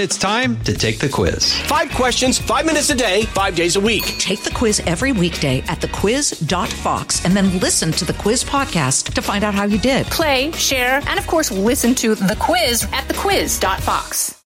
It's time to take the quiz. 5 questions, 5 minutes a day, 5 days a week. Take the quiz every weekday at thequiz.fox and then listen to the quiz podcast to find out how you did. Play, share, and of course, listen to the quiz at thequiz.fox.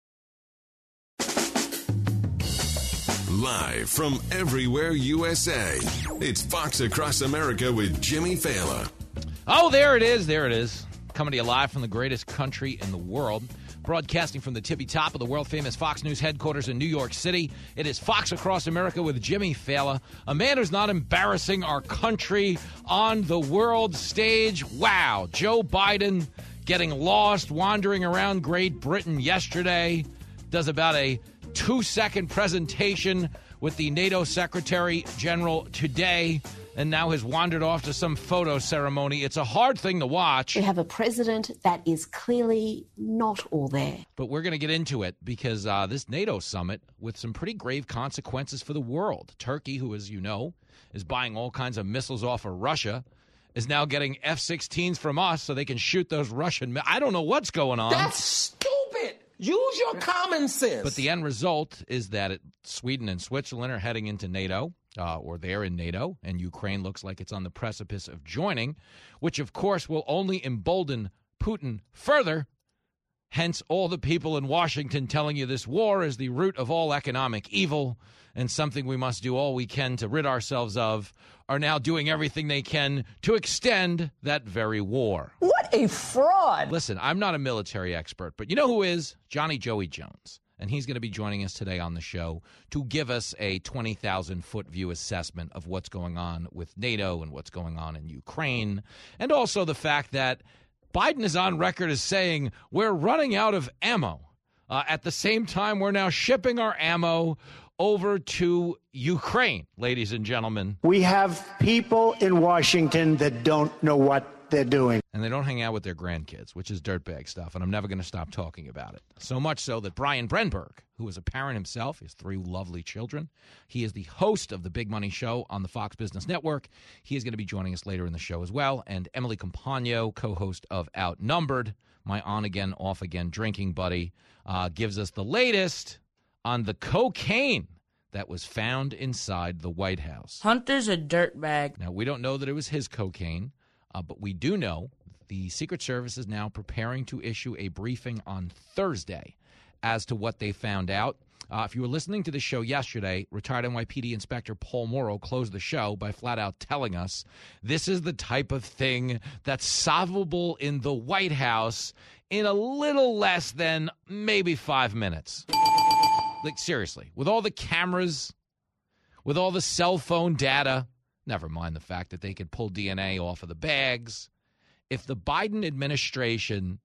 Live from everywhere USA, it's Fox Across America with Jimmy Fallon. Oh, there it is. There it is. Coming to you live from the greatest country in the world. Broadcasting from the tippy top of the world-famous Fox News headquarters in New York City, it is Fox Across America with Jimmy Fallon, a man who's not embarrassing our country on the world stage. Wow, Joe Biden getting lost, wandering around Great Britain yesterday, does about a 2-second presentation with the NATO Secretary General today, and now has wandered off to some photo ceremony. It's a hard thing to watch. We have a president that is clearly not all there. But we're going to get into it because this NATO summit with some pretty grave consequences for the world. Turkey, who, as you know, is buying all kinds of missiles off of Russia, is now getting F-16s from us so they can shoot those Russian I don't know what's going on. That's stupid. Use your common sense. But the end result is that Sweden and Switzerland are heading into NATO. Or they're in NATO, and Ukraine looks like it's on the precipice of joining, which, of course, will only embolden Putin further. Hence, all the people in Washington telling you this war is the root of all economic evil and something we must do all we can to rid ourselves of, are now doing everything they can to extend that very war. What a fraud. Listen, I'm not a military expert, but you know who is? Johnny Joey Jones. And he's going to be joining us today on the show to give us a 20,000-foot view assessment of what's going on with NATO and what's going on in Ukraine, and also the fact that Biden is on record as saying we're running out of ammo. At the same time, we're now shipping our ammo over to Ukraine, ladies and gentlemen. We have people in Washington that don't know what they're doing. And they don't hang out with their grandkids, which is dirtbag stuff, and I'm never going to stop talking about it. So much so that Brian Brenberg, who is a parent himself, he has 3 lovely children. He is the host of the Big Money Show on the Fox Business Network. He is going to be joining us later in the show as well. And Emily Compagno, co-host of Outnumbered, my on-again, off-again drinking buddy, gives us the latest on the cocaine that was found inside the White House. Hunter's a dirtbag. Now, we don't know that it was his cocaine. But we do know the Secret Service is now preparing to issue a briefing on Thursday as to what they found out. If you were listening to the show yesterday, retired NYPD Inspector Paul Morrow closed the show by flat out telling us this is the type of thing that's solvable in the White House in a little less than maybe 5 minutes. Like, seriously, with all the cameras, with all the cell phone data, never mind the fact that they could pull DNA off of the bags. If the Biden administration,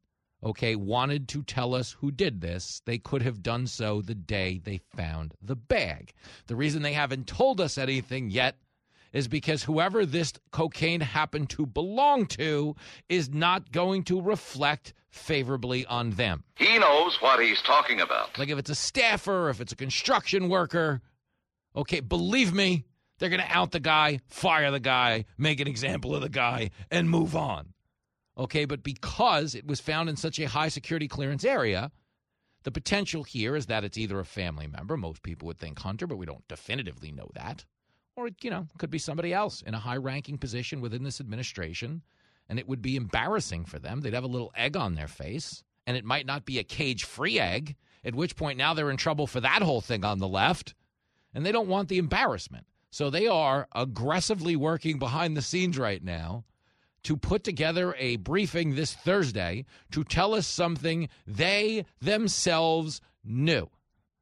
wanted to tell us who did this, they could have done so the day they found the bag. The reason they haven't told us anything yet is because whoever this cocaine happened to belong to is not going to reflect favorably on them. He knows what he's talking about. Like if it's a staffer, if it's a construction worker, believe me, they're going to out the guy, fire the guy, make an example of the guy, and move on. But because it was found in such a high security clearance area, the potential here is that it's either a family member. Most people would think Hunter, but we don't definitively know that. Or, it could be somebody else in a high-ranking position within this administration, and it would be embarrassing for them. They'd have a little egg on their face, and it might not be a cage-free egg, at which point now they're in trouble for that whole thing on the left, and they don't want the embarrassment. So they are aggressively working behind the scenes right now to put together a briefing this Thursday to tell us something they themselves knew.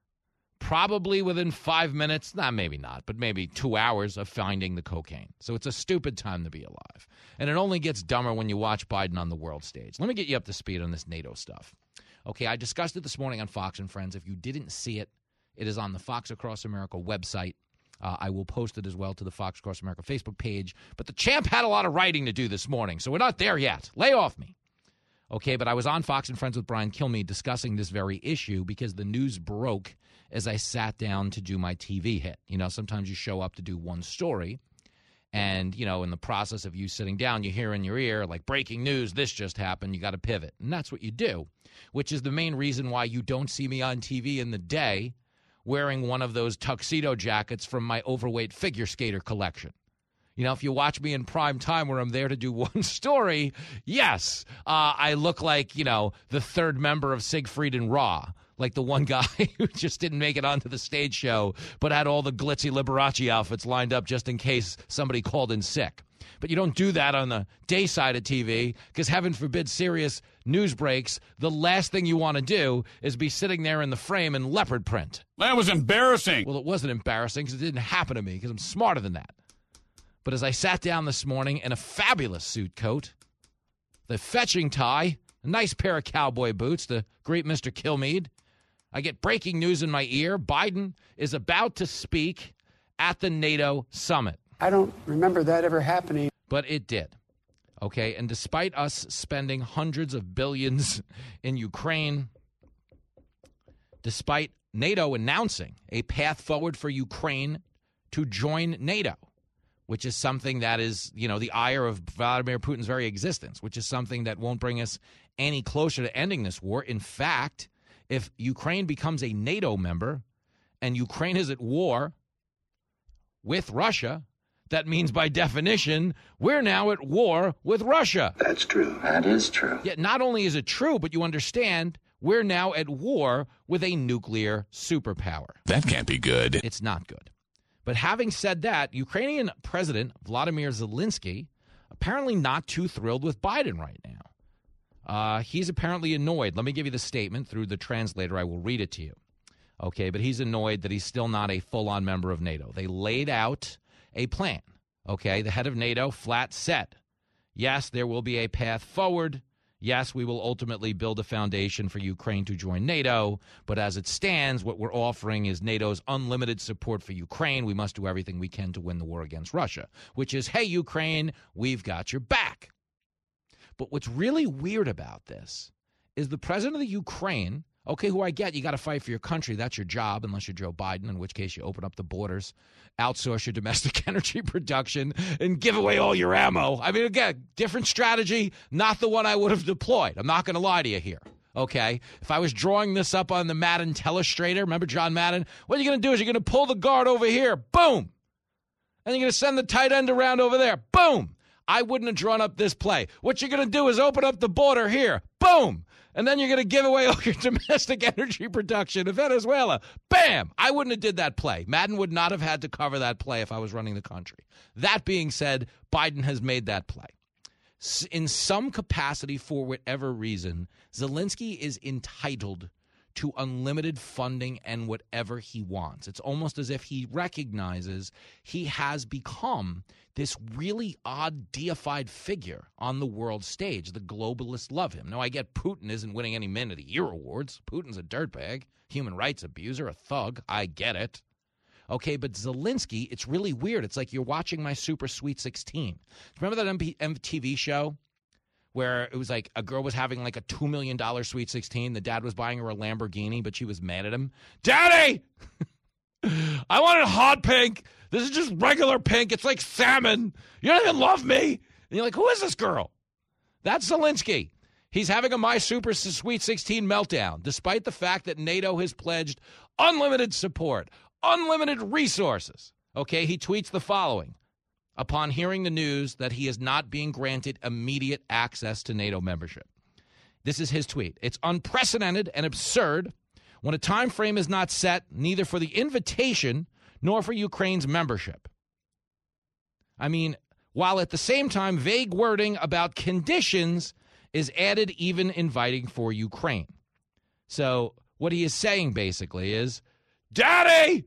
Probably within 5 minutes, maybe not, but maybe 2 hours of finding the cocaine. So it's a stupid time to be alive. And it only gets dumber when you watch Biden on the world stage. Let me get you up to speed on this NATO stuff. I discussed it this morning on Fox and Friends. If you didn't see it, it is on the Fox Across America website. I will post it as well to the Fox Across America Facebook page. But the champ had a lot of writing to do this morning, so we're not there yet. Lay off me. But I was on Fox and Friends with Brian Kilmeade discussing this very issue because the news broke as I sat down to do my TV hit. Sometimes you show up to do one story, And, in the process of you sitting down, you hear in your ear, like, breaking news, this just happened, you got to pivot. And that's what you do, which is the main reason why you don't see me on TV in the day wearing one of those tuxedo jackets from my overweight figure skater collection. If you watch me in prime time where I'm there to do one story, yes, I look like, the third member of Siegfried and Roy. Like the one guy who just didn't make it onto the stage show, but had all the glitzy Liberace outfits lined up just in case somebody called in sick. But you don't do that on the day side of TV because, heaven forbid, serious news breaks. The last thing you want to do is be sitting there in the frame in leopard print. That was embarrassing. Well, it wasn't embarrassing because it didn't happen to me because I'm smarter than that. But as I sat down this morning in a fabulous suit coat, the fetching tie, a nice pair of cowboy boots, the great Mr. Kilmeade, I get breaking news in my ear. Biden is about to speak at the NATO summit. I don't remember that ever happening. But it did. Okay, and despite us spending hundreds of billions in Ukraine, despite NATO announcing a path forward for Ukraine to join NATO, which is something that is, the ire of Vladimir Putin's very existence, which is something that won't bring us any closer to ending this war. In fact, if Ukraine becomes a NATO member and Ukraine is at war with Russia, that means by definition, we're now at war with Russia. That's true. That is true. Yet not only is it true, but you understand we're now at war with a nuclear superpower. That can't be good. It's not good. But having said that, Ukrainian President Vladimir Zelensky apparently not too thrilled with Biden right now. He's apparently annoyed. Let me give you the statement through the translator. I will read it to you. Okay, but he's annoyed that he's still not a full-on member of NATO. They laid out a plan. Okay, the head of NATO flat said, yes, there will be a path forward. Yes, we will ultimately build a foundation for Ukraine to join NATO. But as it stands, what we're offering is NATO's unlimited support for Ukraine. We must do everything we can to win the war against Russia, which is, hey, Ukraine, we've got your back. But what's really weird about this is the president of the Ukraine, okay, who I get, you got to fight for your country. That's your job, unless you're Joe Biden, in which case you open up the borders, outsource your domestic energy production, and give away all your ammo. I mean, again, different strategy, not the one I would have deployed. I'm not going to lie to you here, okay? If I was drawing this up on the Madden Telestrator, remember John Madden? What you're going to do is you're going to pull the guard over here, boom, and you're going to send the tight end around over there, boom. I wouldn't have drawn up this play. What you're going to do is open up the border here. Boom. And then you're going to give away all your domestic energy production in Venezuela. Bam. I wouldn't have did that play. Madden would not have had to cover that play if I was running the country. That being said, Biden has made that play. In some capacity, for whatever reason, Zelensky is entitled to unlimited funding and whatever he wants. It's almost as if he recognizes he has become this really odd deified figure on the world stage. The globalists love him. Now, I get Putin isn't winning any Man of the Year awards. Putin's a dirtbag, human rights abuser, a thug. I get it. Okay, but Zelensky, it's really weird. It's like you're watching my Super Sweet 16. Remember that MTV show where it was like a girl was having like a $2 million Sweet 16. The dad was buying her a Lamborghini, but she was mad at him. Daddy, I wanted hot pink. This is just regular pink. It's like salmon. You don't even love me. And you're like, who is this girl? That's Zelensky. He's having a My Super Sweet 16 meltdown, despite the fact that NATO has pledged unlimited support, unlimited resources. Okay, he tweets the following. Upon hearing the news that he is not being granted immediate access to NATO membership. This is his tweet. It's unprecedented and absurd when a time frame is not set neither for the invitation nor for Ukraine's membership. I mean, while at the same time vague wording about conditions is added, even inviting for Ukraine. So what he is saying basically is, Daddy!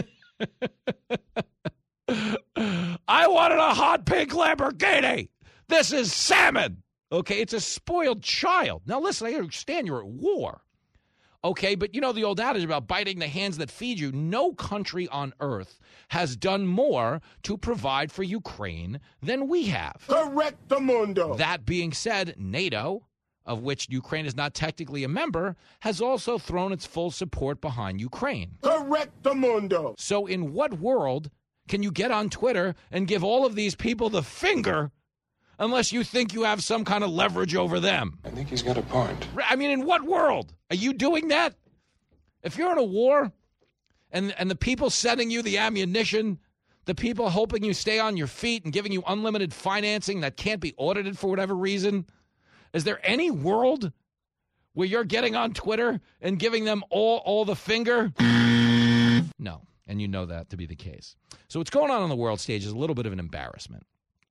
I wanted a hot pink Lamborghini. This is salmon. Okay, it's a spoiled child. Now, listen, I understand you're at war. Okay, but you know the old adage about biting the hands that feed you. No country on earth has done more to provide for Ukraine than we have. Correctamundo. That being said, NATO, of which Ukraine is not technically a member, has also thrown its full support behind Ukraine. Correctamundo. So in what world can you get on Twitter and give all of these people the finger unless you think you have some kind of leverage over them? I think he's got a point. I mean, in what world are you doing that? If you're in a war and the people sending you the ammunition, the people hoping you stay on your feet and giving you unlimited financing that can't be audited for whatever reason, is there any world where you're getting on Twitter and giving them all the finger? No, and you know that to be the case. So what's going on the world stage is a little bit of an embarrassment.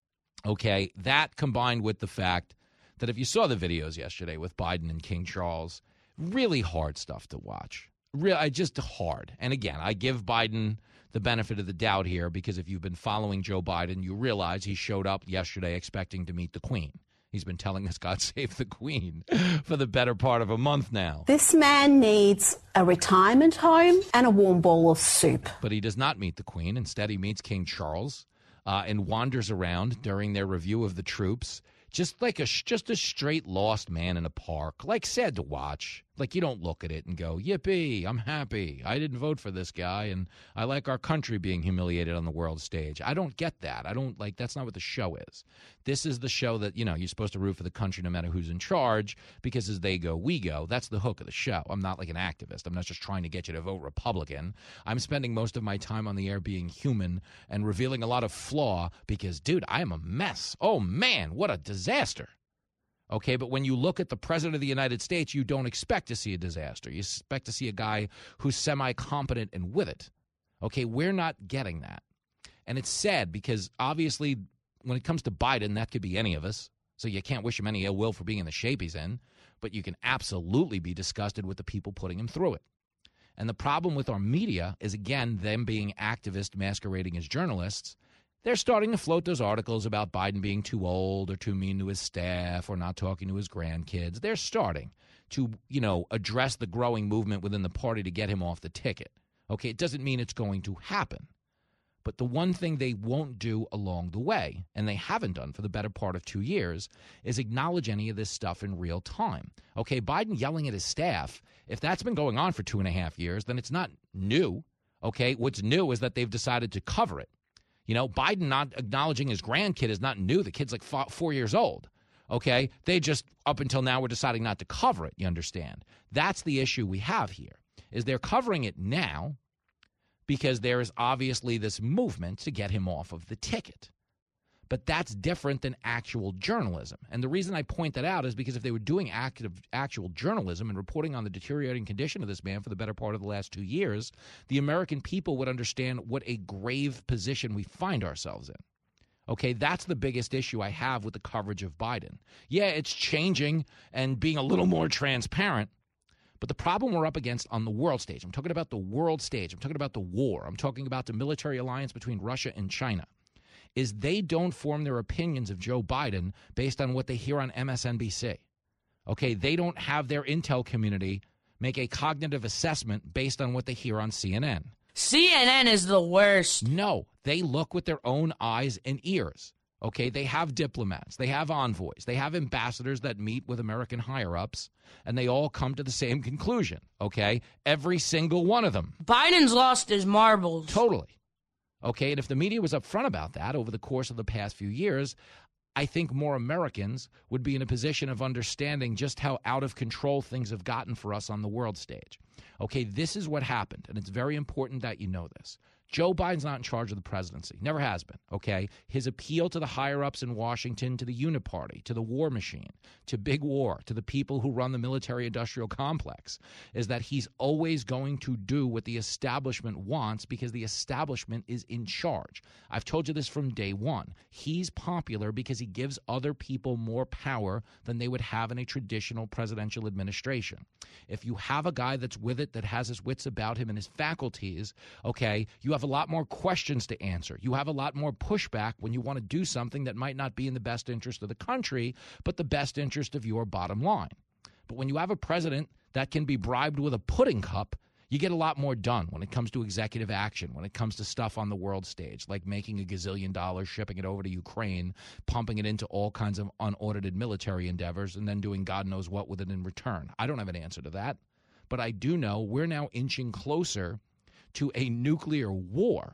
Okay, that combined with the fact that if you saw the videos yesterday with Biden and King Charles, really hard stuff to watch. Just hard. And again, I give Biden the benefit of the doubt here because if you've been following Joe Biden, you realize he showed up yesterday expecting to meet the Queen. He's been telling us God save the Queen for the better part of a month now. This man needs a retirement home and a warm bowl of soup. But he does not meet the Queen. Instead, he meets King Charles and wanders around during their review of the troops, just a straight lost man in a park, like sad to watch. Like you don't look at it and go, yippee, I'm happy. I didn't vote for this guy, and I like our country being humiliated on the world stage. I don't get that. That's not what the show is. This is the show that, you're supposed to root for the country no matter who's in charge, because as they go, we go. That's the hook of the show. I'm not like an activist. I'm not just trying to get you to vote Republican. I'm spending most of my time on the air being human and revealing a lot of flaw because, dude, I am a mess. Oh, man, what a disaster. Okay, but when you look at the president of the United States, you don't expect to see a disaster. You expect to see a guy who's semi-competent and with it. Okay, we're not getting that. And it's sad because obviously when it comes to Biden, that could be any of us. So you can't wish him any ill will for being in the shape he's in. But you can absolutely be disgusted with the people putting him through it. And the problem with our media is, again, them being activists masquerading as journalists. They're starting to float those articles about Biden being too old or too mean to his staff or not talking to his grandkids. They're starting to, address the growing movement within the party to get him off the ticket. Okay, it doesn't mean it's going to happen. But the one thing they won't do along the way, and they haven't done for the better part of 2 years, is acknowledge any of this stuff in real time. Okay, Biden yelling at his staff, if that's been going on for 2.5 years, then it's not new. Okay, what's new is that they've decided to cover it. Biden not acknowledging his grandkid is not new. The kid's like 4 years old, okay? They just, up until now, were deciding not to cover it, you understand? That's the issue we have here, is they're covering it now because there is obviously this movement to get him off of the ticket. But that's different than actual journalism. And the reason I point that out is because if they were doing actual journalism and reporting on the deteriorating condition of this man for the better part of the last 2 years, the American people would understand what a grave position we find ourselves in. Okay, that's the biggest issue I have with the coverage of Biden. Yeah, it's changing and being a little more transparent, but the problem we're up against on the world stage, I'm talking about the world stage, I'm talking about the war, I'm talking about the military alliance between Russia and China, is they don't form their opinions of Joe Biden based on what they hear on MSNBC. Okay, they don't have their intel community make a cognitive assessment based on what they hear on CNN. CNN is the worst. No, they look with their own eyes and ears. Okay, they have diplomats, they have envoys, they have ambassadors that meet with American higher-ups, and they all come to the same conclusion, okay? Every single one of them. Biden's lost his marbles. Totally. Okay, and if the media was upfront about that over the course of the past few years, I think more Americans would be in a position of understanding just how out of control things have gotten for us on the world stage. Okay, this is what happened, and it's very important that you know this. Joe Biden's not in charge of the presidency. Never has been, okay? His appeal to the higher-ups in Washington, to the Uniparty, to the war machine, to big war, to the people who run the military-industrial complex, is that he's always going to do what the establishment wants because the establishment is in charge. I've told you this from day one. He's popular because he gives other people more power than they would have in a traditional presidential administration. If you have a guy that's with it, that has his wits about him and his faculties, okay, you have a lot more questions to answer. You have a lot more pushback when you want to do something that might not be in the best interest of the country, but the best interest of your bottom line. But when you have a president that can be bribed with a pudding cup, you get a lot more done when it comes to executive action, when it comes to stuff on the world stage, like making $1 gazillion, shipping it over to Ukraine, pumping it into all kinds of unaudited military endeavors, and then doing God knows what with it in return. I don't have an answer to that. But I do know we're now inching closer to a nuclear war,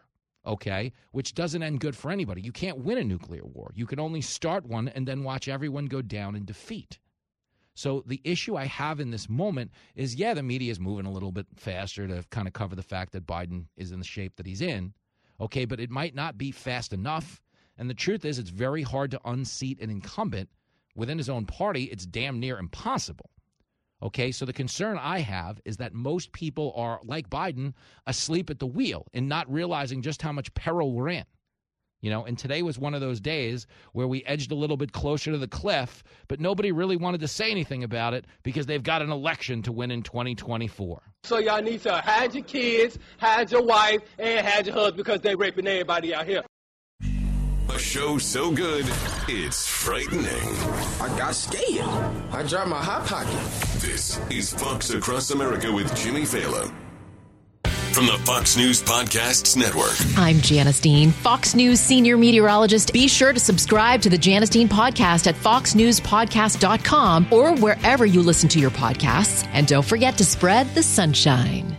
okay, which doesn't end good for anybody. You can't win a nuclear war. You can only start one and then watch everyone go down in defeat. So the issue I have in this moment is, yeah, the media is moving a little bit faster to kind of cover the fact that Biden is in the shape that he's in, okay, but it might not be fast enough. And the truth is it's very hard to unseat an incumbent within his own party. It's damn near impossible. Okay, so the concern I have is that most people are, like Biden, asleep at the wheel and not realizing just how much peril we're in. You know, and today was one of those days where we edged a little bit closer to the cliff, but nobody really wanted to say anything about it because they've got an election to win in 2024. So y'all need to hide your kids, hide your wife, and hide your husband because they raping everybody out here. A show so good, it's frightening. I got scared. I dropped my hot pocket. This is Fox Across America with Jimmy Fallon. From the Fox News Podcasts Network. I'm Janice Dean, Fox News senior meteorologist. Be sure to subscribe to the Janice Dean podcast at foxnewspodcast.com or wherever you listen to your podcasts. And don't forget to spread the sunshine.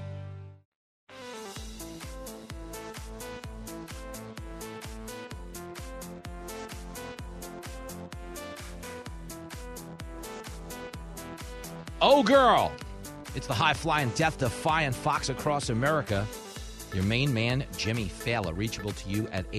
Oh, girl. It's the high-flying, death-defying Fox Across America. Your main man, Jimmy Fallon, reachable to you at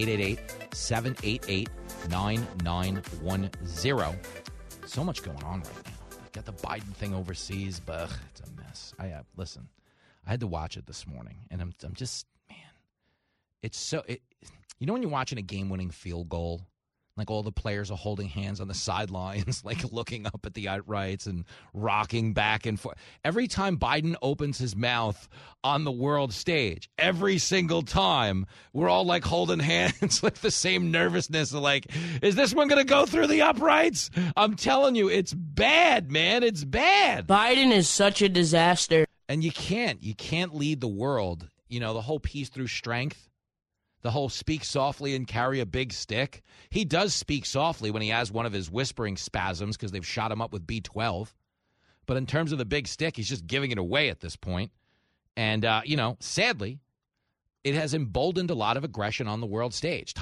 888-788-9910. So much going on right now. Got the Biden thing overseas, but it's a mess. Listen, I had to watch it this morning, and I'm just, man, it's so, you know when you're watching a game-winning field goal? Like all the players are holding hands on the sidelines, like looking up at the outrights and rocking back and forth. Every time Biden opens his mouth on the world stage, every single time, we're all like holding hands, like the same nervousness of like, is this one going to go through the uprights? I'm telling you, it's bad, man. It's bad. Biden is such a disaster. And you can't lead the world. You know, the whole peace through strength. The whole speak softly and carry a big stick. He does speak softly when he has one of his whispering spasms because they've shot him up with B12. But in terms of the big stick, he's just giving it away at this point. And, sadly, it has emboldened a lot of aggression on the world stage.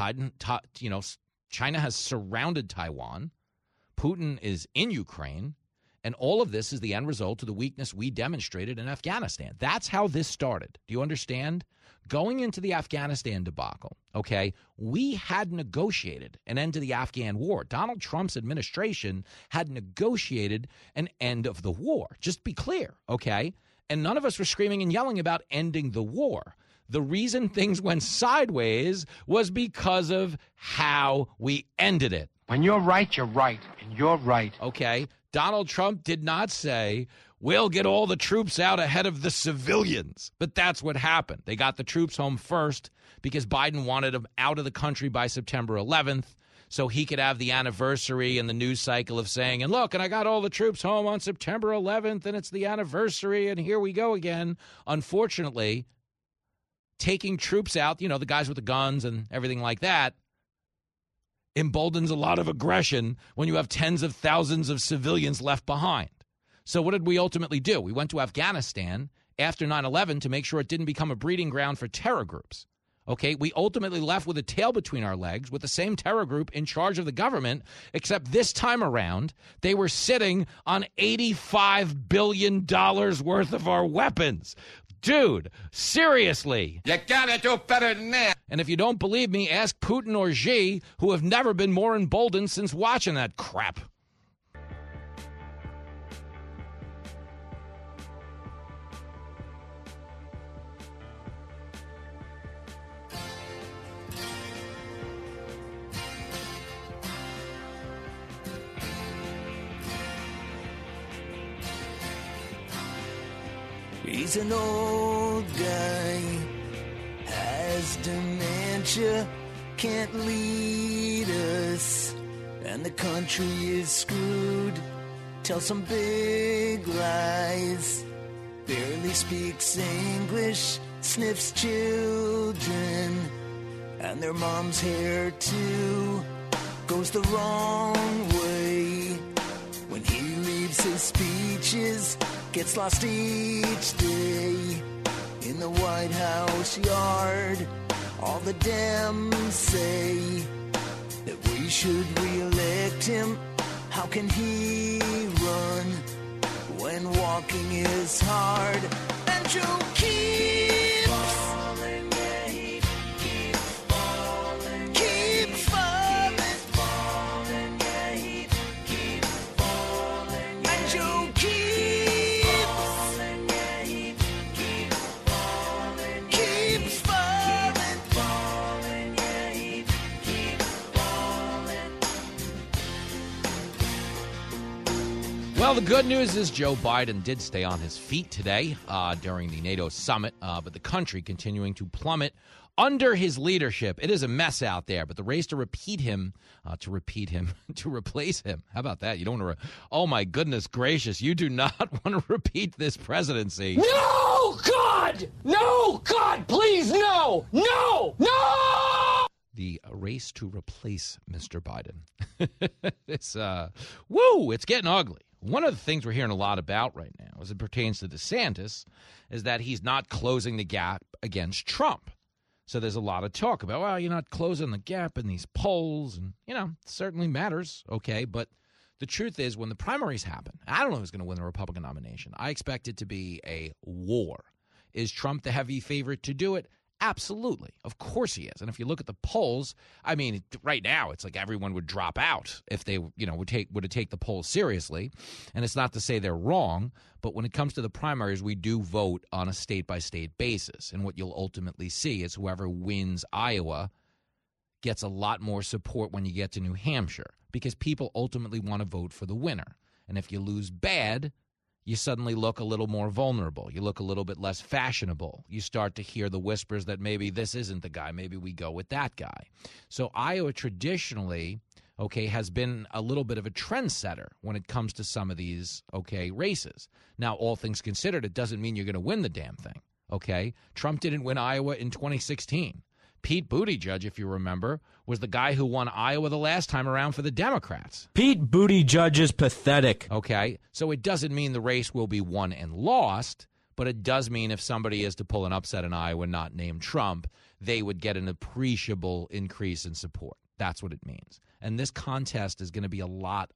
China has surrounded Taiwan. Putin is in Ukraine. And all of this is the end result of the weakness we demonstrated in Afghanistan. That's how this started. Do you understand? Going into the Afghanistan debacle, okay, we had negotiated an end to the Afghan war. Donald Trump's administration had negotiated an end of the war. Just be clear, okay? And none of us were screaming and yelling about ending the war. The reason things went sideways was because of how we ended it. When you're right, you're right, and you're right. Okay, Donald Trump did not say, we'll get all the troops out ahead of the civilians. But that's what happened. They got the troops home first because Biden wanted them out of the country by September 11th so he could have the anniversary and the news cycle of saying, and look, and I got all the troops home on September 11th, and it's the anniversary, and here we go again. Unfortunately, taking troops out, the guys with the guns and everything like that, emboldens a lot of aggression when you have tens of thousands of civilians left behind. So what did we ultimately do? We went to Afghanistan after 9/11 to make sure it didn't become a breeding ground for terror groups. Okay, we ultimately left with a tail between our legs with the same terror group in charge of the government, except this time around, they were sitting on $85 billion worth of our weapons. Dude, seriously. You gotta do better than that. And if you don't believe me, ask Putin or Xi, who have never been more emboldened since watching that crap. He's an old guy, has dementia, can't lead us, and the country is screwed. Tells some big lies, barely speaks English, sniffs children, and their mom's hair too goes the wrong way. When he leaves his speeches, gets lost each day in the White House yard, All the Dems say that we should re-elect him. How can he run when walking is hard? And Joe keeps falling, yeah, he keeps falling, keeps falling, falling, yeah, he keeps falling, and Joe keeps falling, yeah, he keeps falling, keeps falling, falling, yeah, he keeps falling. Well, the good news is Joe Biden did stay on his feet today during the NATO summit, but the country continuing to plummet under his leadership. It is a mess out there, but the race to replace him. How about that? You don't want to, oh my goodness gracious, you do not want to repeat this presidency. No, God! No, God, please, no! No! No! The race to replace Mr. Biden. It's getting ugly. One of the things we're hearing a lot about right now as it pertains to DeSantis is that he's not closing the gap against Trump. So there's a lot of talk about, well, you're not closing the gap in these polls. And, it certainly matters. Okay. But the truth is when the primaries happen, I don't know who's going to win the Republican nomination. I expect it to be a war. Is Trump the heavy favorite to do it? Absolutely. Of course he is. And if you look at the polls, I mean, right now it's like everyone would drop out if they, would take the polls seriously. And it's not to say they're wrong, but when it comes to the primaries, we do vote on a state-by-state basis. And what you'll ultimately see is whoever wins Iowa gets a lot more support when you get to New Hampshire because people ultimately want to vote for the winner. And if you lose bad, you suddenly look a little more vulnerable. You look a little bit less fashionable. You start to hear the whispers that maybe this isn't the guy. Maybe we go with that guy. So Iowa traditionally, has been a little bit of a trendsetter when it comes to some of these, races. Now, all things considered, it doesn't mean you're going to win the damn thing, Trump didn't win Iowa in 2016. Pete Buttigieg, if you remember, was the guy who won Iowa the last time around for the Democrats. Pete Buttigieg is pathetic. Okay, so it doesn't mean the race will be won and lost, but it does mean if somebody is to pull an upset in Iowa and not name Trump, they would get an appreciable increase in support. That's what it means. And this contest is going to be a lot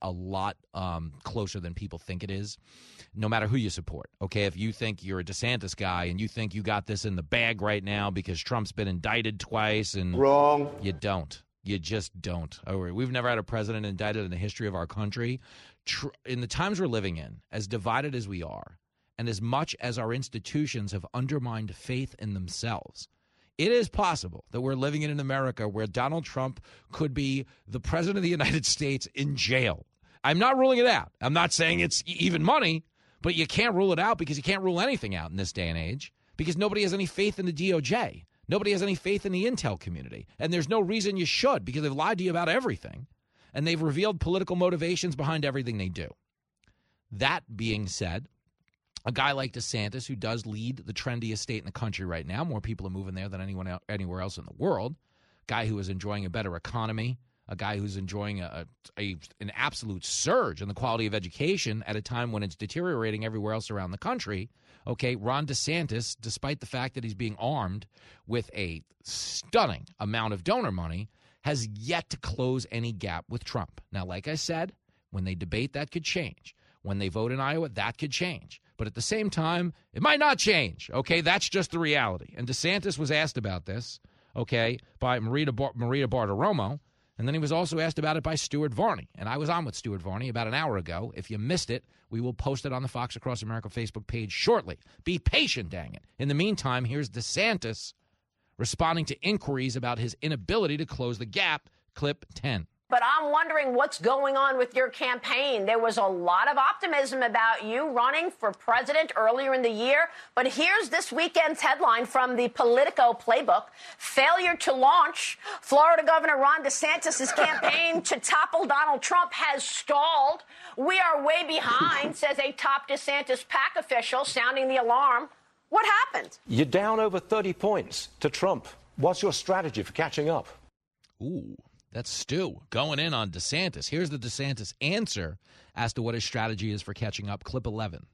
closer than people think it is, no matter who you support. If you think you're a DeSantis guy and you think you got this in the bag right now because Trump's been indicted twice and wrong, you don't. You just don't. We've never had a president indicted in the history of our country. In the times we're living in, as divided as we are, and as much as our institutions have undermined faith in themselves, it is possible that we're living in an America where Donald Trump could be the president of the United States in jail. I'm not ruling it out. I'm not saying it's even money, but you can't rule it out because you can't rule anything out in this day and age because nobody has any faith in the DOJ. Nobody has any faith in the intel community. And there's no reason you should because they've lied to you about everything. And they've revealed political motivations behind everything they do. That being said, a guy like DeSantis, who does lead the trendiest state in the country right now, more people are moving there than anywhere else in the world, guy who is enjoying a better economy, a guy who's enjoying an absolute surge in the quality of education at a time when it's deteriorating everywhere else around the country. Ron DeSantis, despite the fact that he's being armed with a stunning amount of donor money, has yet to close any gap with Trump. Now, like I said, when they debate, that could change. When they vote in Iowa, that could change. But at the same time, it might not change. That's just the reality. And DeSantis was asked about this, by Maria Bartiromo. And then he was also asked about it by Stuart Varney. And I was on with Stuart Varney about an hour ago. If you missed it, we will post it on the Fox Across America Facebook page shortly. Be patient, dang it. In the meantime, here's DeSantis responding to inquiries about his inability to close the gap. Clip 10. But I'm wondering what's going on with your campaign. There was a lot of optimism about you running for president earlier in the year. But here's this weekend's headline from the Politico playbook. Failure to launch. Florida Governor Ron DeSantis' campaign to topple Donald Trump has stalled. We are way behind, says a top DeSantis PAC official, sounding the alarm. What happened? You're down over 30 points to Trump. What's your strategy for catching up? Ooh. That's Stu going in on DeSantis. Here's the DeSantis answer as to what his strategy is for catching up. Clip 11.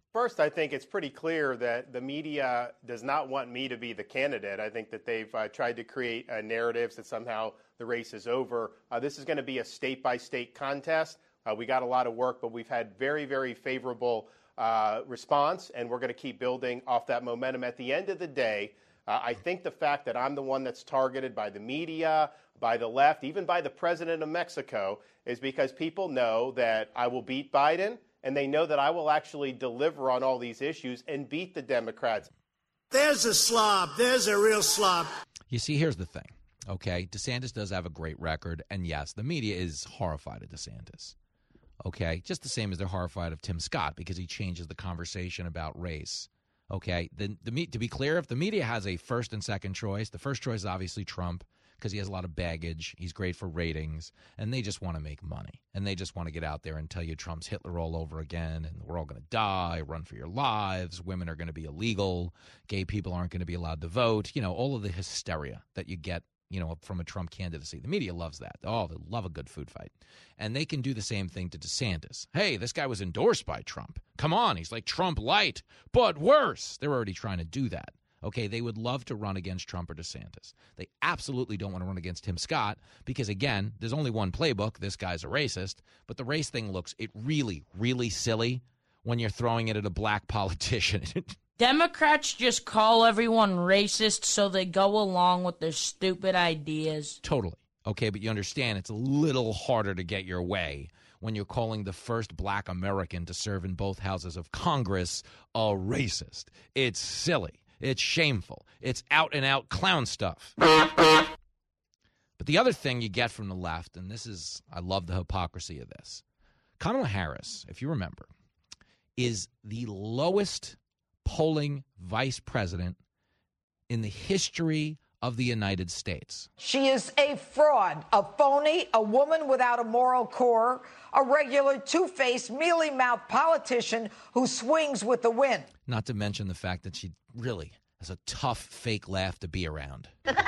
First, I think it's pretty clear that the media does not want me to be the candidate. I think that they've tried to create narratives that somehow the race is over. This is going to be a state-by-state contest. We got a lot of work, but we've had very, very favorable response, and we're going to keep building off that momentum. At the end of the day, I think the fact that I'm the one that's targeted by the media, by the left, even by the president of Mexico, is because people know that I will beat Biden, and they know that I will actually deliver on all these issues and beat the Democrats. There's a slob. There's a real slob. You see, here's the thing, okay? DeSantis does have a great record, and yes, the media is horrified at DeSantis, okay? Just the same as they're horrified of Tim Scott because he changes the conversation about race, okay? To be clear, if the media has a first and second choice, the first choice is obviously Trump, because he has a lot of baggage. He's great for ratings, and they just want to make money. And they just want to get out there and tell you Trump's Hitler all over again, and we're all going to die, run for your lives, women are going to be illegal, gay people aren't going to be allowed to vote, all of the hysteria that you get, from a Trump candidacy. The media loves that. Oh, they love a good food fight. And they can do the same thing to DeSantis. Hey, this guy was endorsed by Trump. Come on, he's like Trump light, but worse. They're already trying to do that. Okay, they would love to run against Trump or DeSantis. They absolutely don't want to run against Tim Scott because, again, there's only one playbook. This guy's a racist. But the race thing looks really, really silly when you're throwing it at a black politician. Democrats just call everyone racist so they go along with their stupid ideas. Totally. Okay, but you understand it's a little harder to get your way when you're calling the first black American to serve in both houses of Congress a racist. It's silly. It's shameful. It's out-and-out clown stuff. But the other thing you get from the left, and I love the hypocrisy of this, Kamala Harris, if you remember, is the lowest polling vice president in the history of the United States. She is a fraud, a phony, a woman without a moral core, a regular two-faced, mealy-mouthed politician who swings with the wind. Not to mention the fact that she really has a tough fake laugh to be around.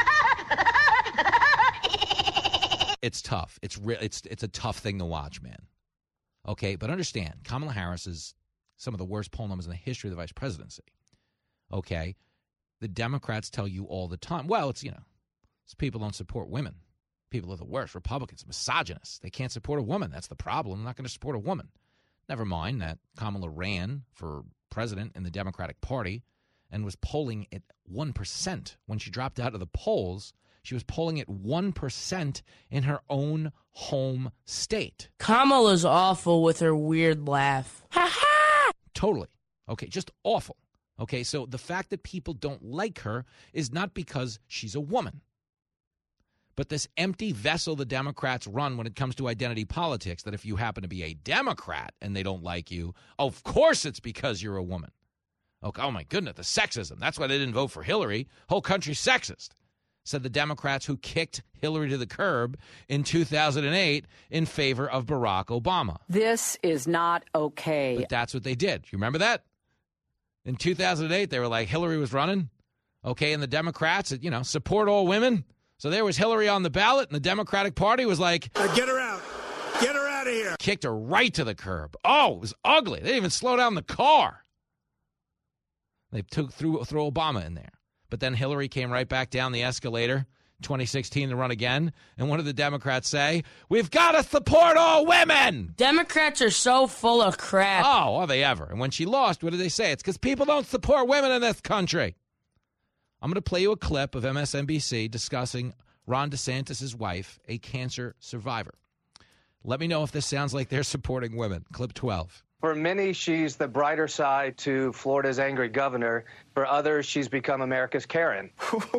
It's tough. It's a tough thing to watch, man. Okay, but understand, Kamala Harris is some of the worst poll numbers in the history of the vice presidency. Okay, the Democrats tell you all the time, well, it's people don't support women. People are the worst. Republicans, misogynists. They can't support a woman. That's the problem. They're not going to support a woman. Never mind that Kamala ran for president in the Democratic Party and was polling at 1%. When she dropped out of the polls, she was polling at 1% in her own home state. Kamala's awful with her weird laugh. Ha ha! Totally. Okay, just awful. Okay, so the fact that people don't like her is not because she's a woman. But this empty vessel the Democrats run when it comes to identity politics, that if you happen to be a Democrat and they don't like you, of course it's because you're a woman. Okay, oh, my goodness, the sexism. That's why they didn't vote for Hillary. Whole country's sexist, said the Democrats who kicked Hillary to the curb in 2008 in favor of Barack Obama. This is not okay. But that's what they did. You remember that? In 2008, they were like, Hillary was running. Okay, and the Democrats, support all women. So there was Hillary on the ballot, and the Democratic Party was like, get her out. Get her out of here. Kicked her right to the curb. Oh, it was ugly. They didn't even slow down the car. They threw Obama in there. But then Hillary came right back down the escalator, 2016 to run again. And what did the Democrats say? We've got to support all women. Democrats are so full of crap. Oh, are they ever? And when she lost, what did they say? It's because people don't support women in this country. I'm going to play you a clip of MSNBC discussing Ron DeSantis' wife, a cancer survivor. Let me know if this sounds like they're supporting women. Clip 12. For many, she's the brighter side to Florida's angry governor. For others, she's become America's Karen.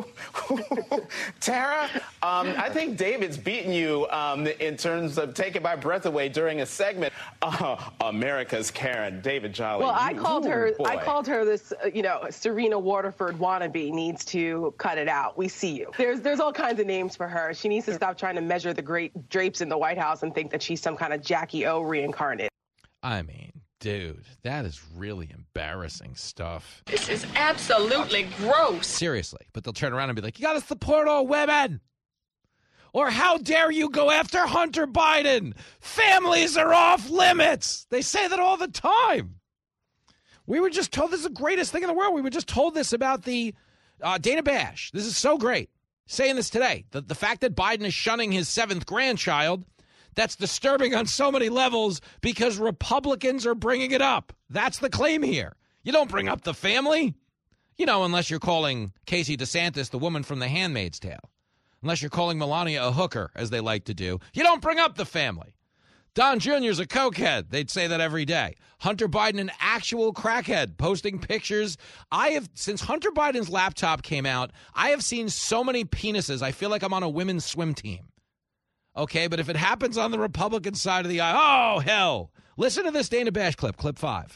Tara, I think David's beaten you in terms of taking my breath away during a segment. America's Karen, David Jolly. Well, I called her this, Serena Waterford wannabe needs to cut it out. We see you. There's all kinds of names for her. She needs to stop trying to measure the great drapes in the White House and think that she's some kind of Jackie O reincarnate. I mean, dude, that is really embarrassing stuff. This is absolutely gross. Seriously. But they'll turn around and be like, you got to support all women. Or how dare you go after Hunter Biden? Families are off limits. They say that all the time. We were just told this is the greatest thing in the world. We were just told this about the Dana Bash. This is so great. Saying this today. The fact that Biden is shunning his 7th grandchild, that's disturbing on so many levels because Republicans are bringing it up. That's the claim here. You don't bring up the family, unless you're calling Casey DeSantis the woman from The Handmaid's Tale. Unless you're calling Melania a hooker, as they like to do. You don't bring up the family. Don Jr.'s a cokehead. They'd say that every day. Hunter Biden, an actual crackhead, posting pictures. Since Hunter Biden's laptop came out, I have seen so many penises. I feel like I'm on a women's swim team. Okay, but if it happens on the Republican side of the aisle, oh, hell. Listen to this Dana Bash clip 5.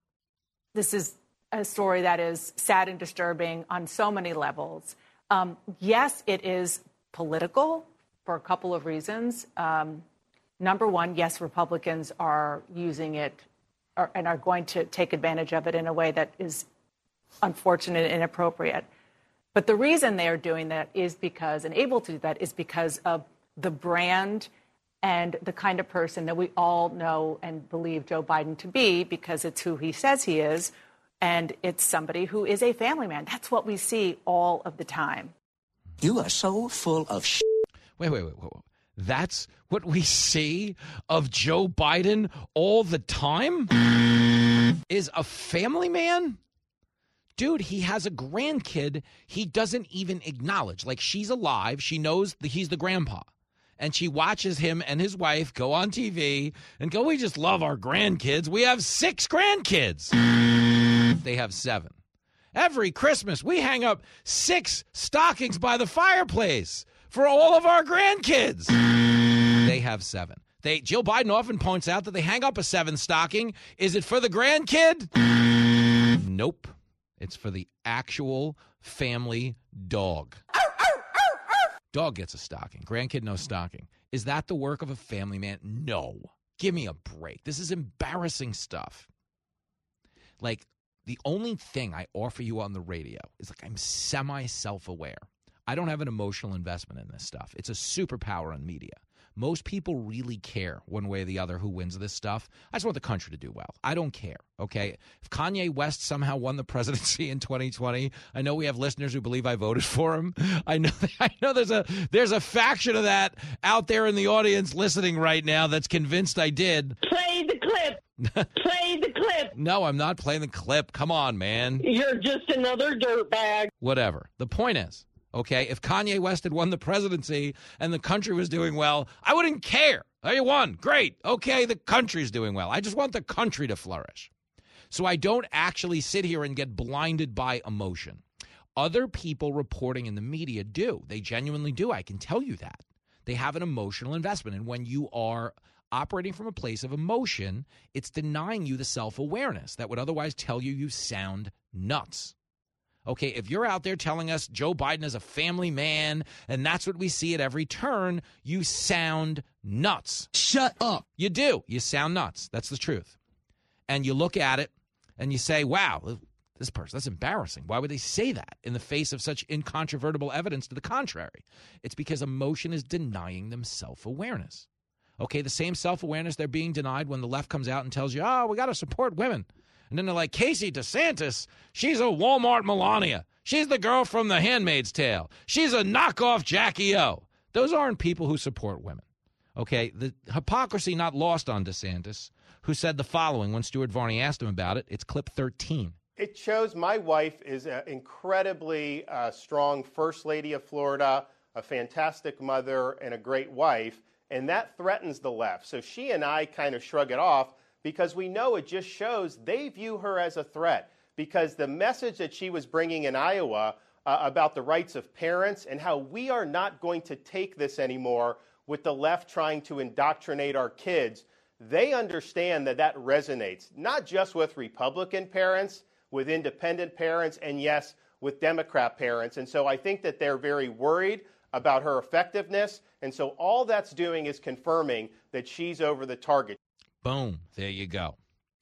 This is a story that is sad and disturbing on so many levels. Yes, it is political for a couple of reasons. Number one, yes, Republicans are using it and are going to take advantage of it in a way that is unfortunate and inappropriate. But the reason they are doing that is because, and able to do that, is because of the brand and the kind of person that we all know and believe Joe Biden to be, because it's who he says he is, and it's somebody who is a family man. That's what we see all of the time. You are so full of shit. Wait. That's what we see of Joe Biden all the time? Is a family man? Dude, he has a grandkid he doesn't even acknowledge. Like, she's alive. She knows that he's the grandpa. And she watches him and his wife go on TV and go, we just love our grandkids. We have 6 grandkids. They have 7. Every Christmas, we hang up 6 stockings by the fireplace for all of our grandkids. They have 7. Jill Biden often points out that they hang up a 7th stocking. Is it for the grandkid? Nope. It's for the actual family dog. Dog gets a stocking. Grandkid, no stocking. Is that the work of a family man? No. Give me a break. This is embarrassing stuff. Like, the only thing I offer you on the radio is I'm semi-self-aware. I don't have an emotional investment in this stuff. It's a superpower on media. Most people really care one way or the other who wins this stuff. I just want the country to do well. I don't care, okay? If Kanye West somehow won the presidency in 2020, I know we have listeners who believe I voted for him. I know there's a faction of that out there in the audience listening right now that's convinced I did. Play the clip. Play the clip. No, I'm not playing the clip. Come on, man. You're just another dirtbag. Whatever. The point is, okay, if Kanye West had won the presidency and the country was doing well, I wouldn't care. Oh, you won. Great. Okay, the country's doing well. I just want the country to flourish. So I don't actually sit here and get blinded by emotion. Other people reporting in the media do. They genuinely do. I can tell you that. They have an emotional investment. And when you are operating from a place of emotion, it's denying you the self-awareness that would otherwise tell you sound nuts. Okay, if you're out there telling us Joe Biden is a family man and that's what we see at every turn, you sound nuts. Shut up. You do. You sound nuts. That's the truth. And you look at it and you say, wow, this person, that's embarrassing. Why would they say that in the face of such incontrovertible evidence to the contrary? It's because emotion is denying them self-awareness. Okay, the same self-awareness they're being denied when the left comes out and tells you, oh, we got to support women. And then they're like, Casey DeSantis, she's a Walmart Melania. She's the girl from The Handmaid's Tale. She's a knockoff Jackie O. Those aren't people who support women. Okay, the hypocrisy not lost on DeSantis, who said the following when Stuart Varney asked him about it. It's clip 13. It shows my wife is an incredibly strong First Lady of Florida, a fantastic mother, and a great wife, and that threatens the left. So she and I kind of shrug it off because we know it just shows they view her as a threat, because the message that she was bringing in Iowa about the rights of parents and how we are not going to take this anymore with the left trying to indoctrinate our kids, they understand that that resonates, not just with Republican parents, with independent parents, and yes, with Democrat parents. And so I think that they're very worried about her effectiveness. And so all that's doing is confirming that she's over the target. Boom. There you go.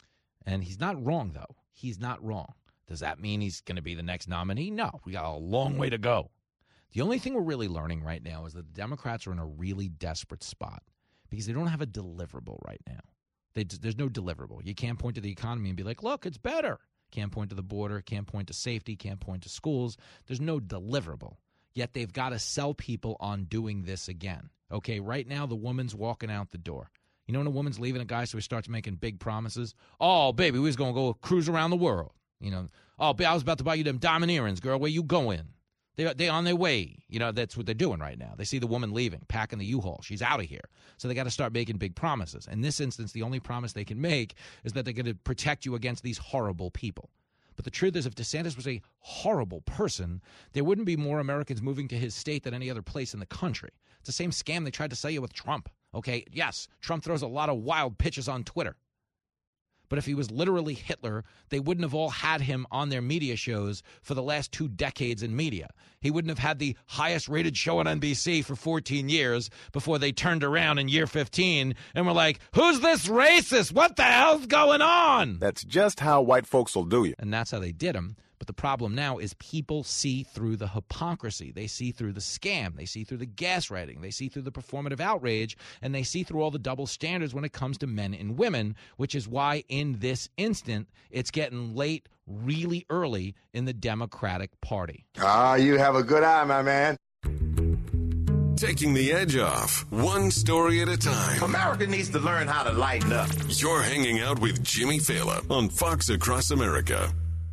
And he's not wrong, though. He's not wrong. Does that mean he's going to be the next nominee? No. We got a long way to go. The only thing we're really learning right now is that the Democrats are in a really desperate spot because they don't have a deliverable right now. There's no deliverable. You can't point to the economy and be like, look, it's better. Can't point to the border, can't point to safety, can't point to schools. There's no deliverable. Yet they've got to sell people on doing this again. Okay, right now the woman's walking out the door. You know when a woman's leaving a guy so he starts making big promises? Oh, baby, we was going to go cruise around the world. You know, oh, I was about to buy you them diamond earrings, girl. Where you going? They on their way. You know, that's what they're doing right now. They see the woman leaving, packing the U-Haul. She's out of here. So they got to start making big promises. In this instance, the only promise they can make is that they're going to protect you against these horrible people. But the truth is, if DeSantis was a horrible person, there wouldn't be more Americans moving to his state than any other place in the country. It's the same scam they tried to sell you with Trump. Okay, yes, Trump throws a lot of wild pitches on Twitter. But if he was literally Hitler, they wouldn't have all had him on their media shows for the last 2 decades in media. He wouldn't have had the highest rated show on NBC for 14 years before they turned around in year 15 and were like, who's this racist? What the hell's going on? That's just how white folks will do you. And that's how they did him. But the problem now is people see through the hypocrisy. They see through the scam. They see through the gaslighting. They see through the performative outrage. And they see through all the double standards when it comes to men and women, which is why in this instant it's getting late really early in the Democratic Party. Ah, you have a good eye, my man. Taking the edge off, one story at a time. America needs to learn how to lighten up. You're hanging out with Jimmy Fallon on Fox Across America.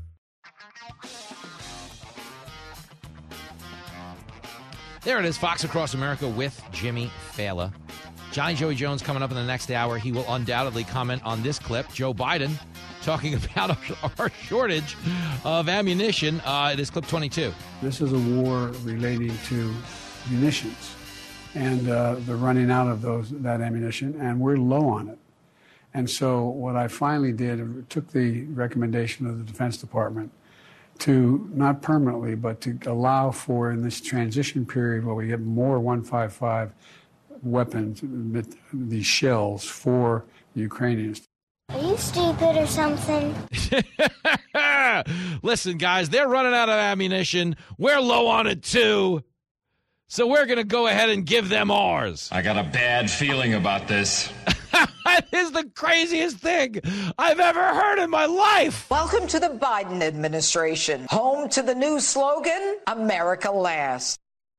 There it is, Fox Across America with Jimmy Fallon. Johnny Joey Jones coming up in the next hour. He will undoubtedly comment on this clip. Joe Biden talking about our shortage of ammunition. It is clip 22. This is a war relating to munitions and the running out of that ammunition, and we're low on it. And so what I finally did, took the recommendation of the Defense Department to not permanently, but to allow for in this transition period where we get more 155 weapons, these shells for the Ukrainians. Are you stupid or something? Listen, guys, they're running out of ammunition. We're low on it, too. So we're going to go ahead and give them ours. I got a bad feeling about this. That is the craziest thing I've ever heard in my life. Welcome to the Biden administration, home to the new slogan, America Last.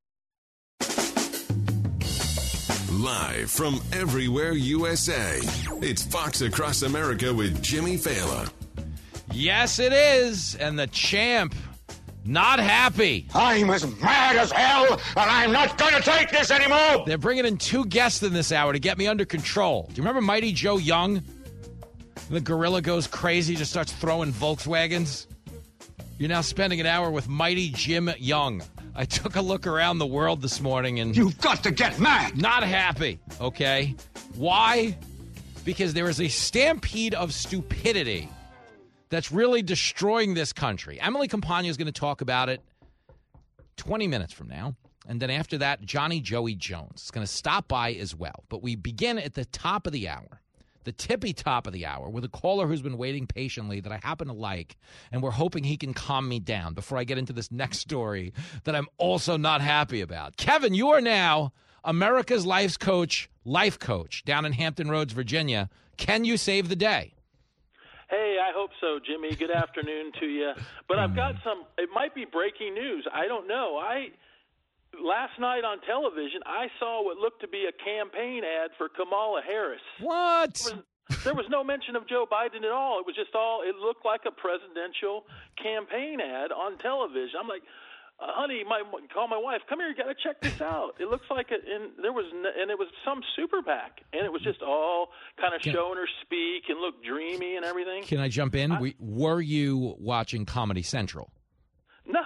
Live from everywhere USA, it's Fox Across America with Jimmy Fallon. Yes, it is. And the champ, not happy. I'm as mad as hell, and I'm not going to take this anymore. They're bringing in 2 guests in this hour to get me under control. Do you remember Mighty Joe Young? The gorilla goes crazy, just starts throwing Volkswagens. You're now spending an hour with Mighty Jim Young. I took a look around the world this morning and... You've got to get mad. Not happy, okay? Why? Because there is a stampede of stupidity that's really destroying this country. Emily Campagna is going to talk about it 20 minutes from now. And then after that, Johnny Joey Jones is going to stop by as well. But we begin at the top of the hour, the tippy top of the hour, with a caller who's been waiting patiently that I happen to like. And we're hoping he can calm me down before I get into this next story that I'm also not happy about. Kevin, you are now America's life coach down in Hampton Roads, Virginia. Can you save the day? Hey, I hope so, Jimmy. Good afternoon to you. But I've got it might be breaking news. I don't know. Last night on television, I saw what looked to be a campaign ad for Kamala Harris. What? There was no mention of Joe Biden at all. It was just it looked like a presidential campaign ad on television. I'm like, honey, call my wife. Come here, you got to check this out. It looks like it, and it was some super PAC, and it was just all kind of showing her speak and look dreamy and everything. Can I jump in? Were you watching Comedy Central? No,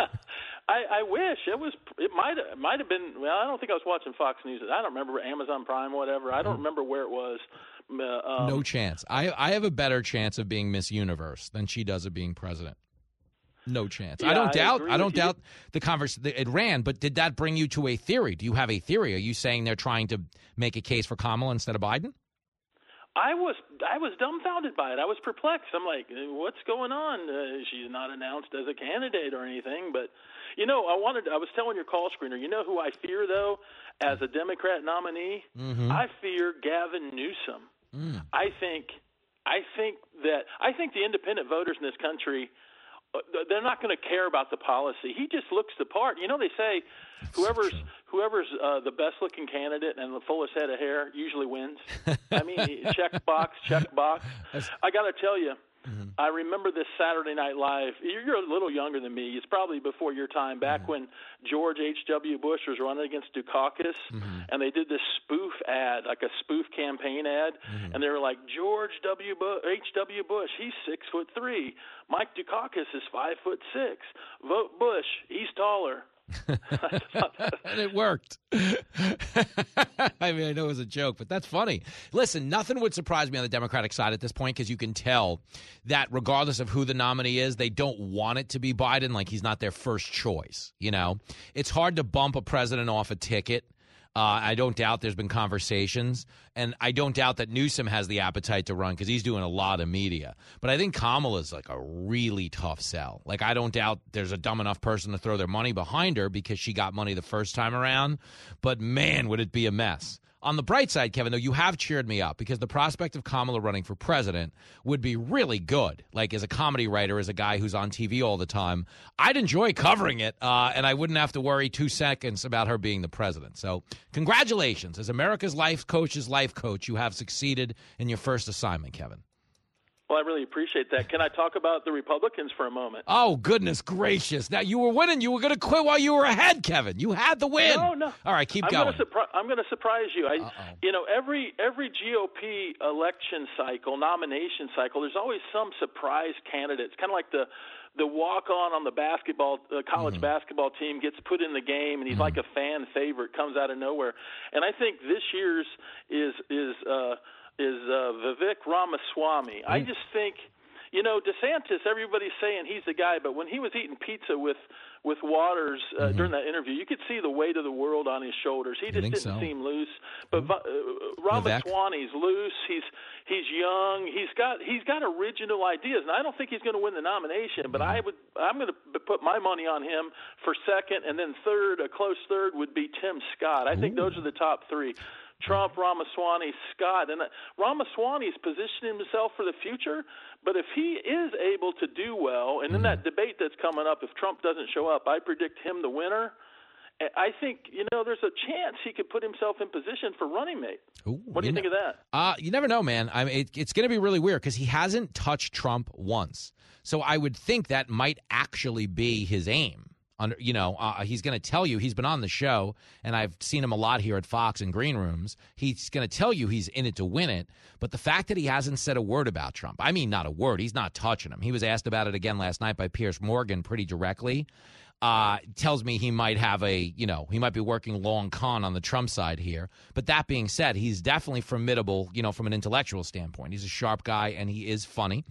I wish it might have been. Well, I don't think I was watching Fox News. I don't remember Amazon Prime, whatever. I don't remember where it was. No chance. I have a better chance of being Miss Universe than she does of being president. No chance. Yeah, I don't I doubt the conversation. It ran, but did that bring you to a theory? Do you have a theory? Are you saying they're trying to make a case for Kamala instead of Biden? I was dumbfounded by it. I was perplexed. I'm like, what's going on? She's not announced as a candidate or anything. But, I was telling your call screener, you know who I fear, though, as a Democrat nominee? Mm-hmm. I fear Gavin Newsom. I think the independent voters in this country, they're not going to care about the policy. He just looks the part. You know, they say whoever's the best-looking candidate and the fullest head of hair usually wins. I mean, check box. I got to tell you, I remember this Saturday Night Live. You're a little younger than me. It's probably before your time, back when George H.W. Bush was running against Dukakis, and they did this spoof ad, like a spoof campaign ad, and they were like, George H.W. Bush, he's 6'3". Mike Dukakis is 5'6". Vote Bush, he's taller. And it worked. I mean, I know it was a joke, but that's funny. Listen, nothing would surprise me on the Democratic side at this point, because you can tell that regardless of who the nominee is, they don't want it to be Biden. Like, he's not their first choice. You know, it's hard to bump a president off a ticket. I don't doubt there's been conversations, and I don't doubt that Newsom has the appetite to run because he's doing a lot of media. But I think Kamala's like a really tough sell. Like, I don't doubt there's a dumb enough person to throw their money behind her because she got money the first time around. But, man, would it be a mess. On the bright side, Kevin, though, you have cheered me up because the prospect of Kamala running for president would be really good. Like, as a comedy writer, as a guy who's on TV all the time, I'd enjoy covering it, and I wouldn't have to worry 2 seconds about her being the president. So congratulations. As America's life coach's life coach, you have succeeded in your first assignment, Kevin. Well, I really appreciate that. Can I talk about the Republicans for a moment? Oh, goodness gracious. Now, you were winning. You were going to quit while you were ahead, Kevin. You had the win. No. All right, keep going. I'm going to surprise you. Every GOP election cycle, nomination cycle, there's always some surprise candidate. It's kind of like the walk-on the basketball college basketball team gets put in the game, and he's like a fan favorite, comes out of nowhere. And I think this year's is Vivek Ramaswamy. I just think, DeSantis, everybody's saying he's the guy, but when he was eating pizza with Waters during that interview, you could see the weight of the world on his shoulders. He just didn't seem loose. But Ramaswamy's loose. He's young. He's got original ideas, and I don't think he's going to win the nomination. But I'm going to put my money on him for second, and then third, a close third would be Tim Scott. I think those are the top three. Trump, Ramaswamy, Scott. And Ramaswamy's positioning himself for the future, but if he is able to do well, and in that debate that's coming up, if Trump doesn't show up, I predict him the winner. I think, there's a chance he could put himself in position for running mate. What do you think of that? You never know, man. I mean, it's going to be really weird because he hasn't touched Trump once. So I would think that might actually be his aim. He's going to tell you, he's been on the show, and I've seen him a lot here at Fox in green rooms. He's going to tell you he's in it to win it. But the fact that he hasn't said a word about Trump, I mean, not a word. He's not touching him. He was asked about it again last night by Piers Morgan pretty directly. Tells me he might have he might be working long con on the Trump side here. But that being said, he's definitely formidable, from an intellectual standpoint. He's a sharp guy, and he is funny.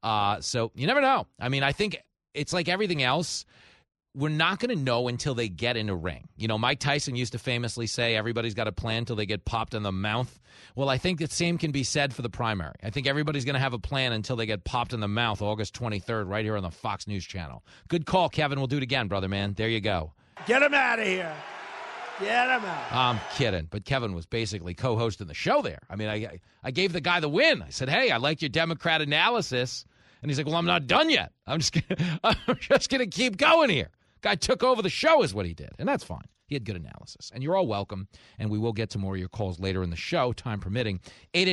So you never know. I mean, I think it's like everything else. We're not going to know until they get in a ring. Mike Tyson used to famously say everybody's got a plan until they get popped in the mouth. Well, I think the same can be said for the primary. I think everybody's going to have a plan until they get popped in the mouth August 23rd right here on the Fox News Channel. Good call, Kevin. We'll do it again, brother, man. There you go. Get him out of here. Get him out. I'm kidding, but Kevin was basically co-hosting the show there. I mean, I gave the guy the win. I said, hey, I like your Democrat analysis. And he's like, well, I'm not done yet. I'm just going to keep going here. Guy took over the show is what he did, and that's fine. He had good analysis. And you're all welcome, and we will get to more of your calls later in the show, time permitting.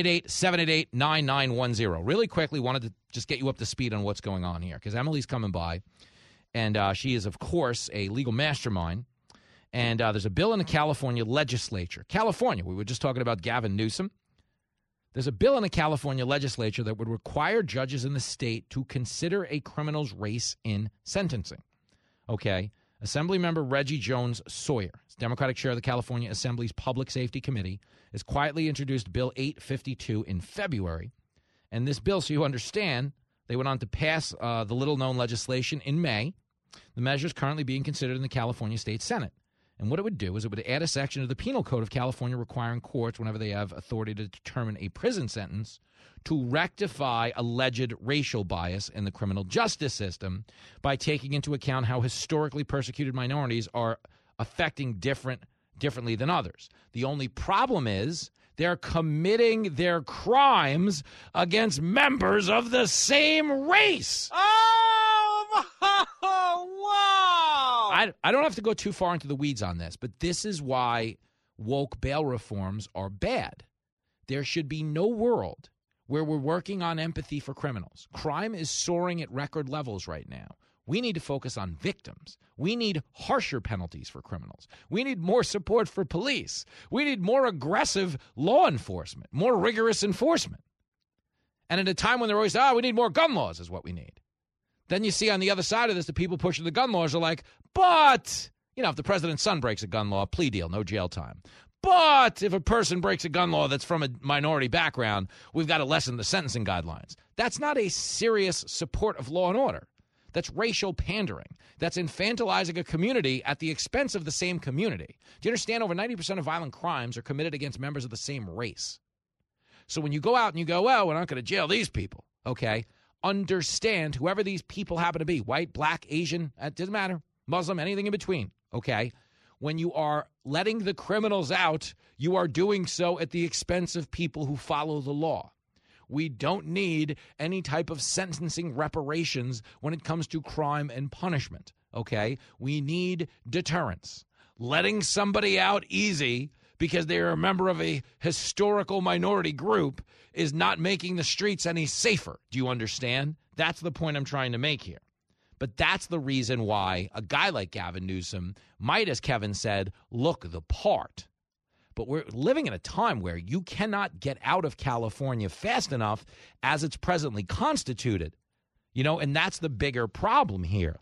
888-788-9910. Really quickly, wanted to just get you up to speed on what's going on here, because Emily's coming by, and she is, of course, a legal mastermind. And there's a bill in the California legislature. California, we were just talking about Gavin Newsom. There's a bill in the California legislature that would require judges in the state to consider a criminal's race in sentencing. Okay, Assemblymember Reggie Jones Sawyer, Democratic chair of the California Assembly's Public Safety Committee, has quietly introduced Bill 852 in February. And this bill, so you understand, they went on to pass the little-known legislation in May. The measure is currently being considered in the California State Senate. And what it would do is it would add a section of the Penal Code of California requiring courts, whenever they have authority to determine a prison sentence, to rectify alleged racial bias in the criminal justice system by taking into account how historically persecuted minorities are affecting differently than others. The only problem is They're committing their crimes against members of the same race. Oh, wow. I don't have to go too far into the weeds on this, but this is why woke bail reforms are bad. There should be no world where we're working on empathy for criminals. Crime is soaring at record levels right now. We need to focus on victims. We need harsher penalties for criminals. We need more support for police. We need more aggressive law enforcement, more rigorous enforcement. And at a time when they're always, we need more gun laws is what we need. Then you see on the other side of this, the people pushing the gun laws are like, but, if the president's son breaks a gun law, plea deal, no jail time. But if a person breaks a gun law that's from a minority background, we've got to lessen the sentencing guidelines. That's not a serious support of law and order. That's racial pandering. That's infantilizing a community at the expense of the same community. Do you understand? Over 90% of violent crimes are committed against members of the same race. So when you go out and you go, well, we're not going to jail these people, okay? Understand whoever these people happen to be, white, black, Asian, it doesn't matter, Muslim, anything in between, okay? When you are letting the criminals out, you are doing so at the expense of people who follow the law. We don't need any type of sentencing reparations when it comes to crime and punishment, okay? We need deterrence. Letting somebody out easy because they're a member of a historical minority group is not making the streets any safer. Do you understand? That's the point I'm trying to make here. But that's the reason why a guy like Gavin Newsom might, as Kevin said, look the part. But we're living in a time where you cannot get out of California fast enough as it's presently constituted. And that's the bigger problem here.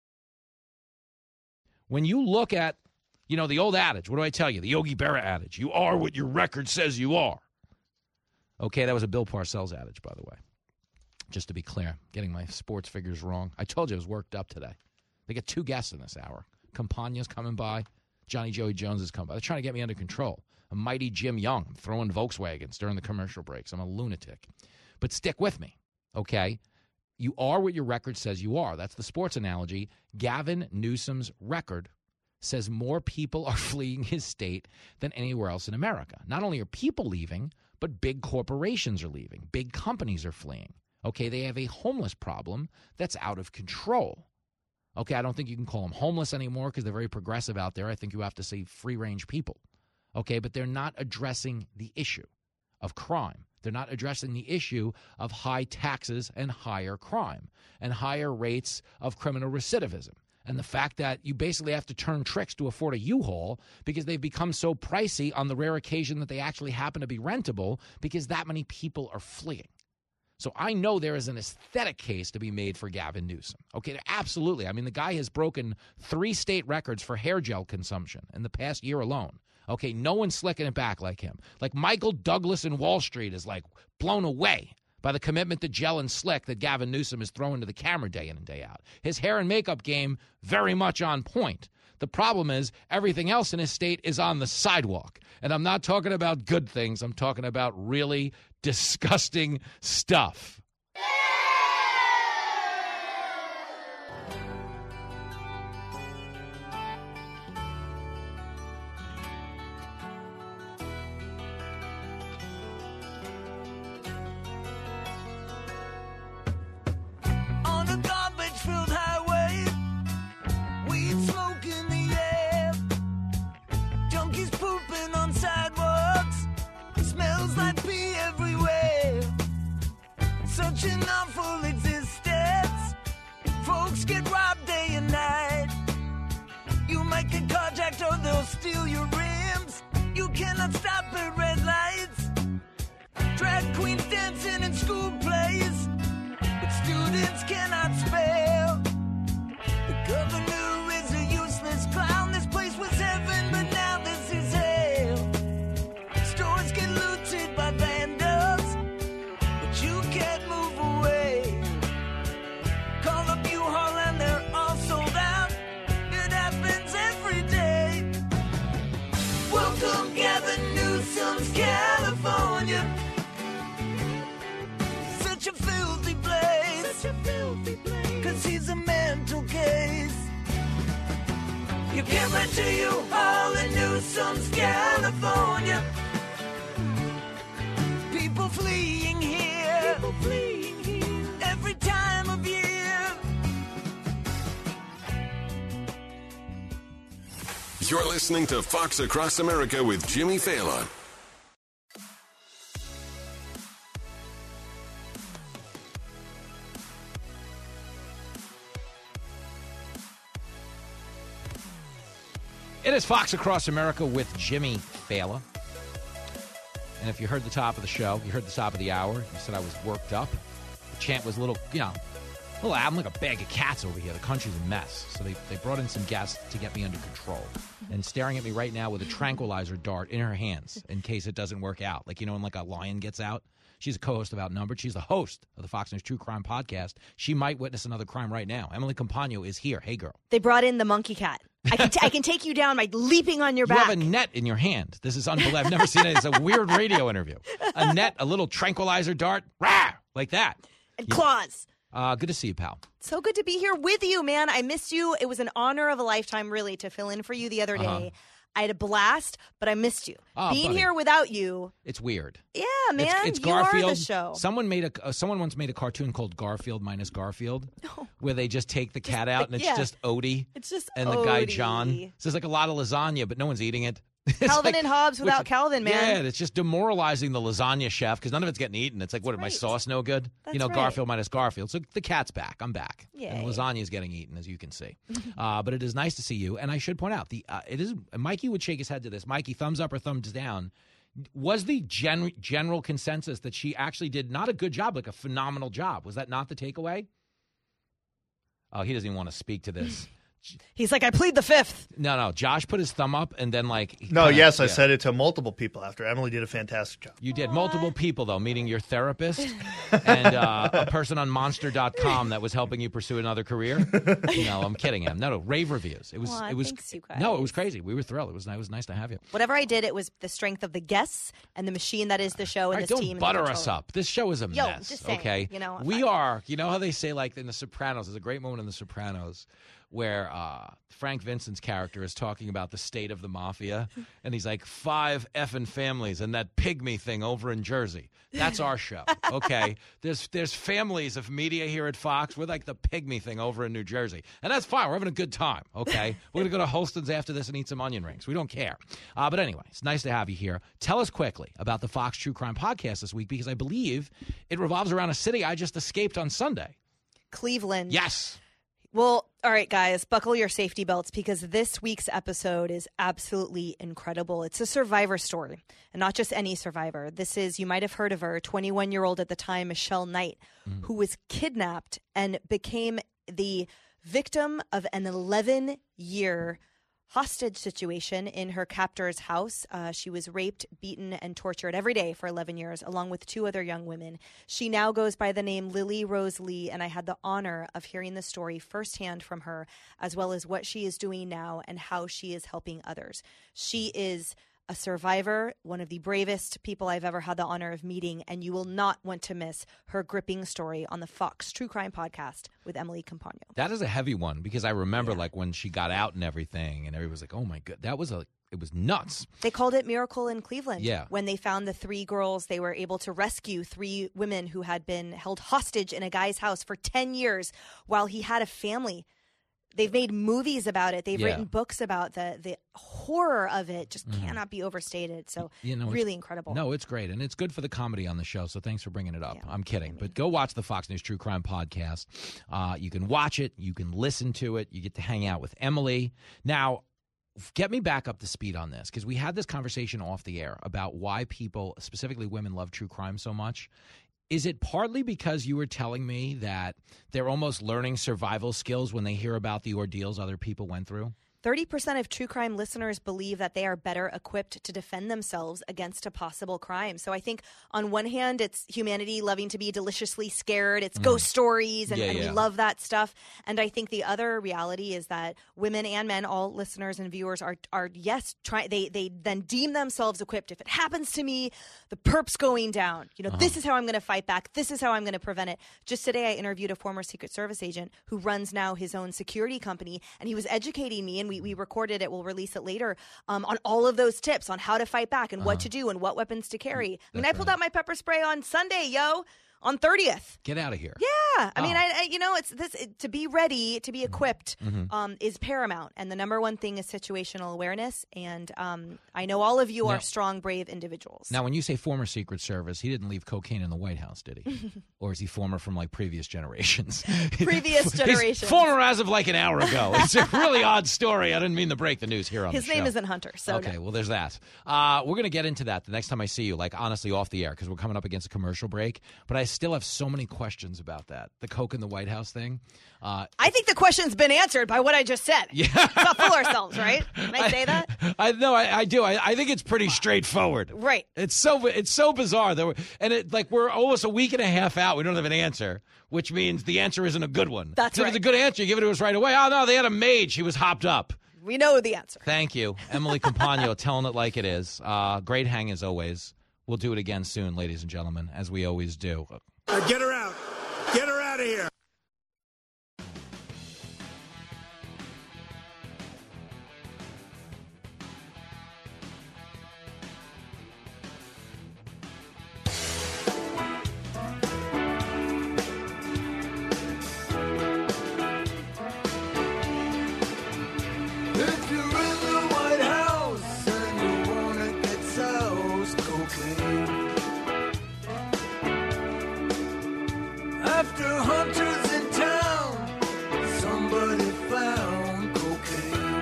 When you look at, the old adage, what do I tell you? The Yogi Berra adage, you are what your record says you are. Okay, that was a Bill Parcells adage, by the way. Just to be clear, getting my sports figures wrong. I told you I was worked up today. They get 2 guests in this hour. Campagna's coming by. Johnny Joey Jones is coming by. They're trying to get me under control. A mighty Jim Young. I'm throwing Volkswagens during the commercial breaks. I'm a lunatic. But stick with me, okay? You are what your record says you are. That's the sports analogy. Gavin Newsom's record says more people are fleeing his state than anywhere else in America. Not only are people leaving, but big corporations are leaving. Big companies are fleeing. Okay, they have a homeless problem that's out of control. Okay, I don't think you can call them homeless anymore because they're very progressive out there. I think you have to say free-range people. Okay, but they're not addressing the issue of crime. They're not addressing the issue of high taxes and higher crime and higher rates of criminal recidivism. And the fact that you basically have to turn tricks to afford a U-Haul because they've become so pricey on the rare occasion that they actually happen to be rentable because that many people are fleeing. So I know there is an aesthetic case to be made for Gavin Newsom. Okay, absolutely. I mean, the guy has broken 3 state records for hair gel consumption in the past year alone. Okay, no one's slicking it back like him. Like Michael Douglas in Wall Street is like blown away by the commitment to gel and slick that Gavin Newsom is throwing to the camera day in and day out. His hair and makeup game, very much on point. The problem is everything else in his state is on the sidewalk. And I'm not talking about good things. I'm talking about really disgusting stuff. On a garbage-filled highway, weed smoke in the air, junkies pooping on sidewalks, it smells like pee everywhere. Such an awful existence, folks get robbed day and night. You might get carjacked or they'll steal your rims. You cannot stop at red lights. Drag queens dancing in school plays, but students cannot spell. The governor is a useless clown. This place was heaven, but now this is hell. Stores get looted by vandals, but you can't move away. Call up U-Haul and they're all sold out. It happens every day. Welcome, Gavin Newsom's California. Such a filthy place. Cause he's a mental case. You can't rent to U-Haul in Newsom's California. fleeing here. People fleeing here. Every time of year. You're listening to Fox Across America with Jimmy Fallon. It is Fox Across America with Jimmy Fallon. And if you heard the top of the show, you heard the top of the hour, you said I was worked up. The chant was a little, I'm like a bag of cats over here. The country's a mess. So they brought in some guests to get me under control. And staring at me right now with a tranquilizer dart in her hands in case it doesn't work out. Like, when like a lion gets out. She's a co-host of Outnumbered. She's the host of the Fox News True Crime Podcast. She might witness another crime right now. Emily Compagno is here. Hey, girl. They brought in the monkey cat. I can take you down by leaping on your back. You have a net in your hand. This is unbelievable. I've never seen it. It's a weird radio interview. A net, a little tranquilizer dart, rah, like that. And claws. Good to see you, pal. So good to be here with you, man. I missed you. It was an honor of a lifetime, really, to fill in for you the other day. I had a blast, but I missed you. Being here without you. It's weird. Yeah, man. It's you Garfield. are the show. Someone once made a cartoon called Garfield minus Garfield, where they just take the cat out and it's just Odie. It's just and the guy John. So there's like a lot of lasagna, but no one's eating it. Calvin and Hobbes without Calvin, man. Yeah, it's just demoralizing the lasagna chef because none of it's getting eaten. It's like, what, my sauce no good? That's right. Garfield minus Garfield. So the cat's back. I'm back. Yay. And lasagna is getting eaten, as you can see. But it is nice to see you. And I should point out, Mikey would shake his head to this. Mikey, thumbs up or thumbs down. Was the general consensus that she actually did not a good job, like a phenomenal job? Was that not the takeaway? Oh, he doesn't even want to speak to this. He's like, I plead the fifth. No. Josh put his thumb up and then I said it to multiple people after. Emily did a fantastic job. You did. Multiple people, though, meaning your therapist and a person on Monster.com that was helping you pursue another career. No, I'm kidding him. No, rave reviews. It was. Thanks, you guys. No, it was crazy. We were thrilled. It was nice to have you. Whatever I did, it was the strength of the guests and the machine that is the show and this team. Don't butter us up. This show is a mess. Just saying, okay, we are. You know how they say, like in The Sopranos. There's a great moment in The Sopranos where Frank Vincent's character is talking about the state of the mafia, and he's like, 5 effing families and that pygmy thing over in Jersey. That's our show, okay? There's families of media here at Fox. We're like the pygmy thing over in New Jersey. And that's fine. We're having a good time, okay? We're going to go to Holston's after this and eat some onion rings. We don't care. But anyway, it's nice to have you here. Tell us quickly about the Fox True Crime Podcast this week, because I believe it revolves around a city I just escaped on Sunday. Cleveland. Yes. Well, all right, guys, buckle your safety belts because this week's episode is absolutely incredible. It's a survivor story, and not just any survivor. This is, you might have heard of her, 21-year-old at the time, Michelle Knight, who was kidnapped and became the victim of an 11-year hostage situation in her captor's house. She was raped, beaten, and tortured every day for 11 years, along with 2 other young women. She now goes by the name Lily Rose Lee, and I had the honor of hearing the story firsthand from her, as well as what she is doing now and how she is helping others. She is a survivor, one of the bravest people I've ever had the honor of meeting, and you will not want to miss her gripping story on the Fox True Crime Podcast with Emily Compagno. That is a heavy one because I remember like when she got out and everything, and everybody was like, "Oh my god, it was nuts." They called it Miracle in Cleveland. Yeah. When they found the 3 girls, they were able to rescue 3 women who had been held hostage in a guy's house for 10 years while he had a family. They've made movies about it. They've written books about the horror of it. Just cannot be overstated. So really incredible. No, it's great. And it's good for the comedy on the show. So thanks for bringing it up. I'm kidding. But go watch the Fox News True Crime Podcast. You can watch it. You can listen to it. You get to hang out with Emily. Now, get me back up to speed on this, because we had this conversation off the air about why people, specifically women, love true crime so much. Is it partly because you were telling me that they're almost learning survival skills when they hear about the ordeals other people went through? 30% of true crime listeners believe that they are better equipped to defend themselves against a possible crime. So I think on one hand, it's humanity loving to be deliciously scared. It's ghost stories, and we love that stuff. And I think the other reality is that women and men, all listeners and viewers, are they then deem themselves equipped. If it happens to me, the perp's going down. This is how I'm going to fight back. This is how I'm going to prevent it. Just today, I interviewed a former Secret Service agent who runs now his own security company, and he was educating me, and we We recorded it. We'll release it later on all of those tips on how to fight back and what to do and what weapons to carry. I mean, I pulled out my pepper spray on Sunday, on 30th. Get out of here. Yeah. I mean, it's this to be ready, to be equipped is paramount. And the number one thing is situational awareness. And I know all of you are strong, brave individuals. Now, when you say former Secret Service, he didn't leave cocaine in the White House, did he? Or is he former from like previous generations? Previous generations. He's former as of like an hour ago. It's a really odd story. I didn't mean to break the news here on the show. His name isn't Hunter. So okay, well, there's that. We're going to get into that the next time I see you, like honestly off the air, because we're coming up against a commercial break. But I still have so many questions about that. The coke in the White House thing. I think the question's been answered by what I just said. Yeah. Let's not fool ourselves, right? Can I say that? I do. I think it's pretty straightforward. Right. It's so bizarre. We're almost a week and a half out. We don't have an answer, which means the answer isn't a good one. That's right. If it's a good answer, you give it to us right away. Oh, no, they had a maid. She was hopped up. We know the answer. Thank you. Emily Compagno telling it like it is. Great hang as always. We'll do it again soon, ladies and gentlemen, as we always do. Get her out. Get her out of here. If you're in the White House and you wanna get soused, cocaine. After Hunter's in town, somebody found cocaine.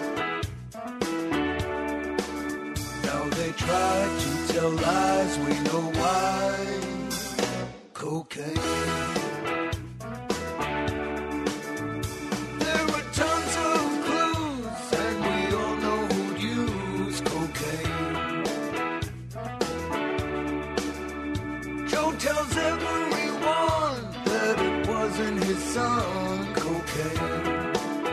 Now they try to tell lies, we know why. Cocaine. There are tons of clues, and we all know who'd use cocaine. Joe tells everyone that it wasn't his son, cocaine.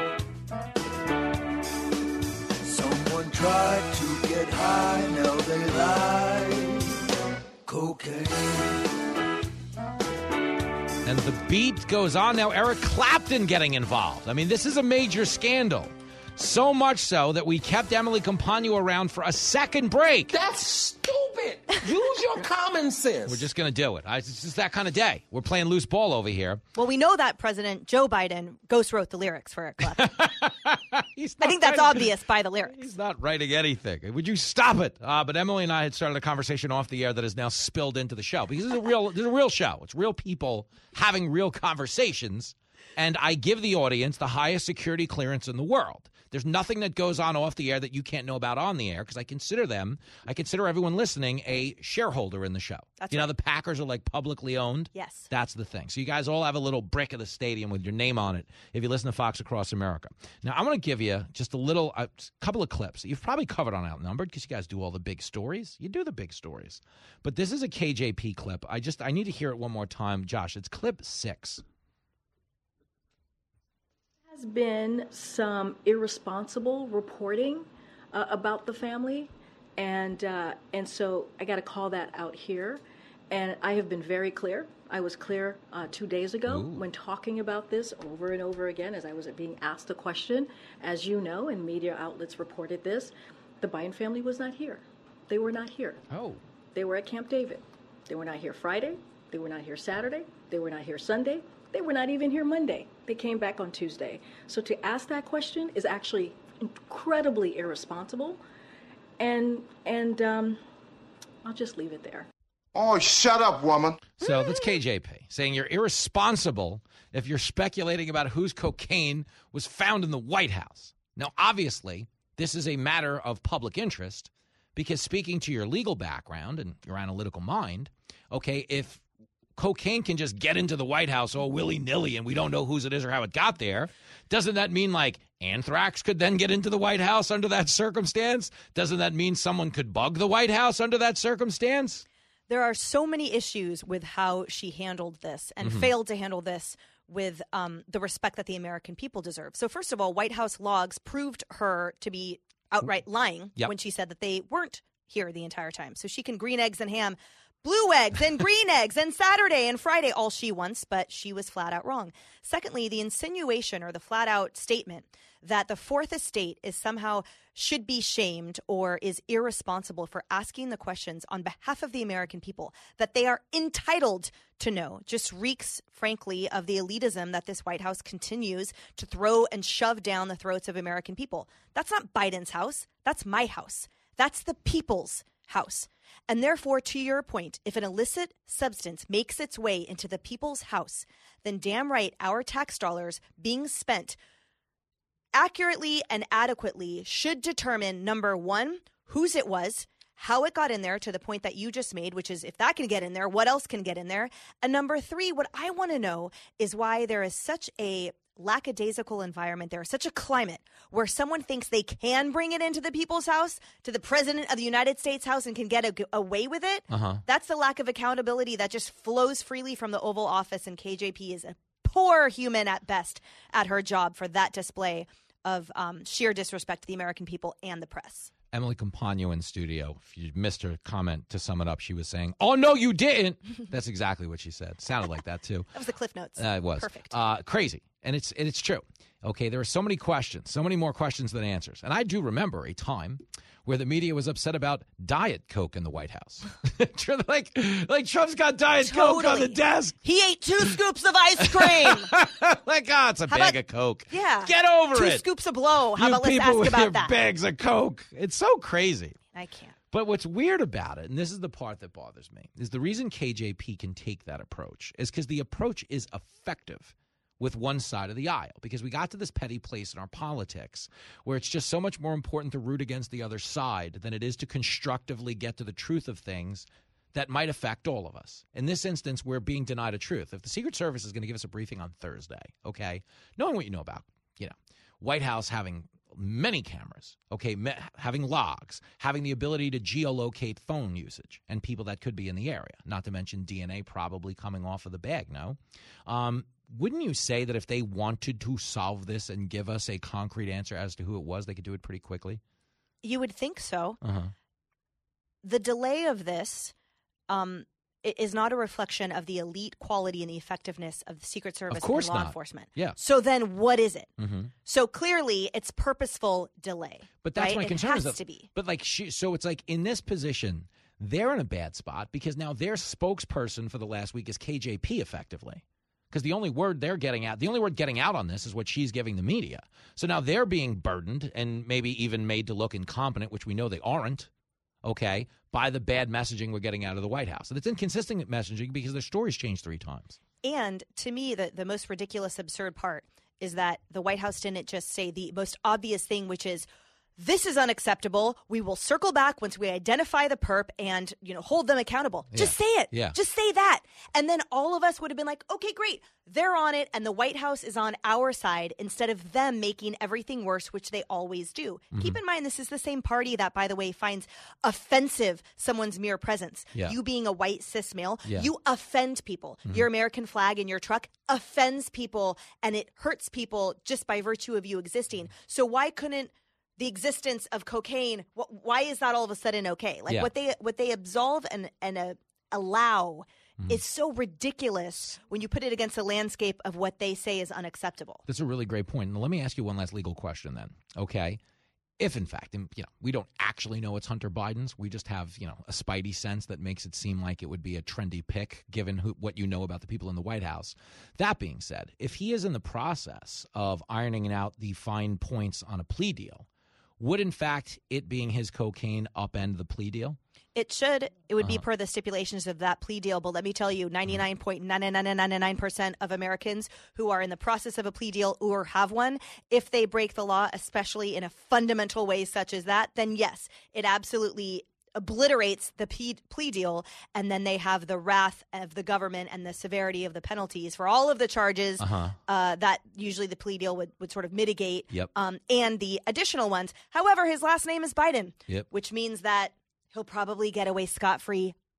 Someone tried to get high, now they lie. Cocaine. And the beat goes on now. Eric Clapton getting involved. I mean, this is a major scandal. So much so that we kept Emily Compagno around for a second break. That's stupid. Use your common sense. We're just going to do it. It's just that kind of day. We're playing loose ball over here. Well, we know that President Joe Biden ghost wrote the lyrics for Eric Clapton. I think that's obvious by the lyrics. He's not writing anything. Would you stop it? But Emily and I had started a conversation off the air that has now spilled into the show. Because this is a real show. It's real people having real conversations. And I give the audience the highest security clearance in the world. There's nothing that goes on off the air that you can't know about on the air because I consider everyone listening a shareholder in the show. That's you know, right. the Packers are like publicly owned. Yes. That's the thing. So you guys all have a little brick of the stadium with your name on it if you listen to Fox Across America. Now, I'm going to give you just a couple of clips that you've probably covered on Outnumbered because you guys do all the big stories. You do the big stories. But this is a KJP clip. I need to hear it one more time. Josh, it's clip 6. Has been some irresponsible reporting about the family, and so I got to call that out here. And I have been very clear. I was clear 2 days ago when talking about this over and over again as I was being asked a question. As you know, and media outlets reported this, the Biden family was not here. They were not here. Oh. They were at Camp David. They were not here Friday. They were not here Saturday. They were not here Sunday. They were not even here Monday. They came back on Tuesday. So to ask that question is actually incredibly irresponsible. And I'll just leave it there. Oh, shut up, woman. So that's KJP saying you're irresponsible if you're speculating about whose cocaine was found in the White House. Now, obviously, this is a matter of public interest because speaking to your legal background and your analytical mind, okay, if cocaine can just get into the White House willy-nilly and we don't know whose it is or how it got there, doesn't that mean like anthrax could then get into the White House under that circumstance? Doesn't that mean someone could bug the White House under that circumstance? There are so many issues with how she handled this and failed to handle this with the respect that the American people deserve. So first of all, White House logs proved her to be outright lying when she said that they weren't here the entire time. So she can green eggs and ham blue eggs and green eggs and Saturday and Friday, all she wants, but she was flat out wrong. Secondly, the insinuation or the flat out statement that the Fourth Estate is somehow should be shamed or is irresponsible for asking the questions on behalf of the American people that they are entitled to know just reeks, frankly, of the elitism that this White House continues to throw and shove down the throats of American people. That's not Biden's house. That's my house. That's the people's house. And therefore, to your point, if an illicit substance makes its way into the people's house, then damn right our tax dollars being spent accurately and adequately should determine, number one, whose it was, how it got in there to the point that you just made, which is if that can get in there, what else can get in there? And number three, what I want to know is why there is such a lackadaisical environment. There is such a climate where someone thinks they can bring it into the people's house, to the president of the United States house, and can get away with it. That's the lack of accountability that just flows freely from the Oval Office, and KJP is a poor human at best at her job for that display of sheer disrespect to the American people and the press. Emily Compagno in studio. If you missed her comment, to sum it up, she was saying, "Oh, no, you didn't." That's exactly what she said. Sounded like that, too. That was the Cliff Notes. It was. Perfect. Crazy. And it's true. Okay, there are so many questions, so many more questions than answers. And I do remember a time where the media was upset about Diet Coke in the White House. like Trump's got Diet Coke on the desk. He ate 2 scoops of ice cream. It's a bag of Coke. Yeah. Get over 2 it. 2 scoops of blow. How You about let's people ask with about your that? bags of Coke. It's so crazy. I can't. But what's weird about it, and this is the part that bothers me, is the reason KJP can take that approach is because the approach is effective with one side of the aisle, because we got to this petty place in our politics where it's just so much more important to root against the other side than it is to constructively get to the truth of things that might affect all of us. In this instance, we're being denied a truth. If the Secret Service is going to give us a briefing on Thursday, okay, knowing what you know about, White House having many cameras, okay, having logs, having the ability to geolocate phone usage and people that could be in the area, not to mention DNA probably coming off of the bag, no? Wouldn't you say that if they wanted to solve this and give us a concrete answer as to who it was, they could do it pretty quickly? You would think so. The delay of this is not a reflection of the elite quality and the effectiveness of the Secret Service and law enforcement. Yeah. So then what is it? So clearly it's purposeful delay. But that's right? my concern. It has to be. But so it's like in this position, they're in a bad spot because now their spokesperson for the last week is KJP effectively. Because the only word getting out on this is what she's giving the media. So now they're being burdened and maybe even made to look incompetent, which we know they aren't, okay, by the bad messaging we're getting out of the White House. And it's inconsistent messaging because their stories changed 3 times. And to me, the most ridiculous, absurd part is that the White House didn't just say the most obvious thing, which is, this is unacceptable. We will circle back once we identify the perp and, hold them accountable. Yeah. Just say it. Yeah. Just say that. And then all of us would have been like, okay, great. They're on it. And the White House is on our side instead of them making everything worse, which they always do. Keep in mind, this is the same party that, by the way, finds offensive someone's mere presence. Yeah. You being a white cis male, Yeah. you offend people. Your American flag in your truck offends people and it hurts people just by virtue of you existing. So why couldn't the existence of cocaine, why is that all of a sudden okay? Like what they absolve and allow is so ridiculous when you put it against the landscape of what they say is unacceptable. That's a really great point. And let me ask you one last legal question then, okay? If, in fact, we don't actually know it's Hunter Biden's, we just have, a spidey sense that makes it seem like it would be a trendy pick given what you know about the people in the White House. That being said, if he is in the process of ironing out the fine points on a plea deal, would, in fact, it being his cocaine upend the plea deal? It should. It would be per the stipulations of that plea deal. But let me tell you, 99.9999% of Americans who are in the process of a plea deal or have one, if they break the law, especially in a fundamental way such as that, then yes, it absolutely obliterates the plea deal, and then they have the wrath of the government and the severity of the penalties for all of the charges that usually the plea deal would sort of mitigate, and the additional ones. However, his last name is Biden, which means that he'll probably get away scot-free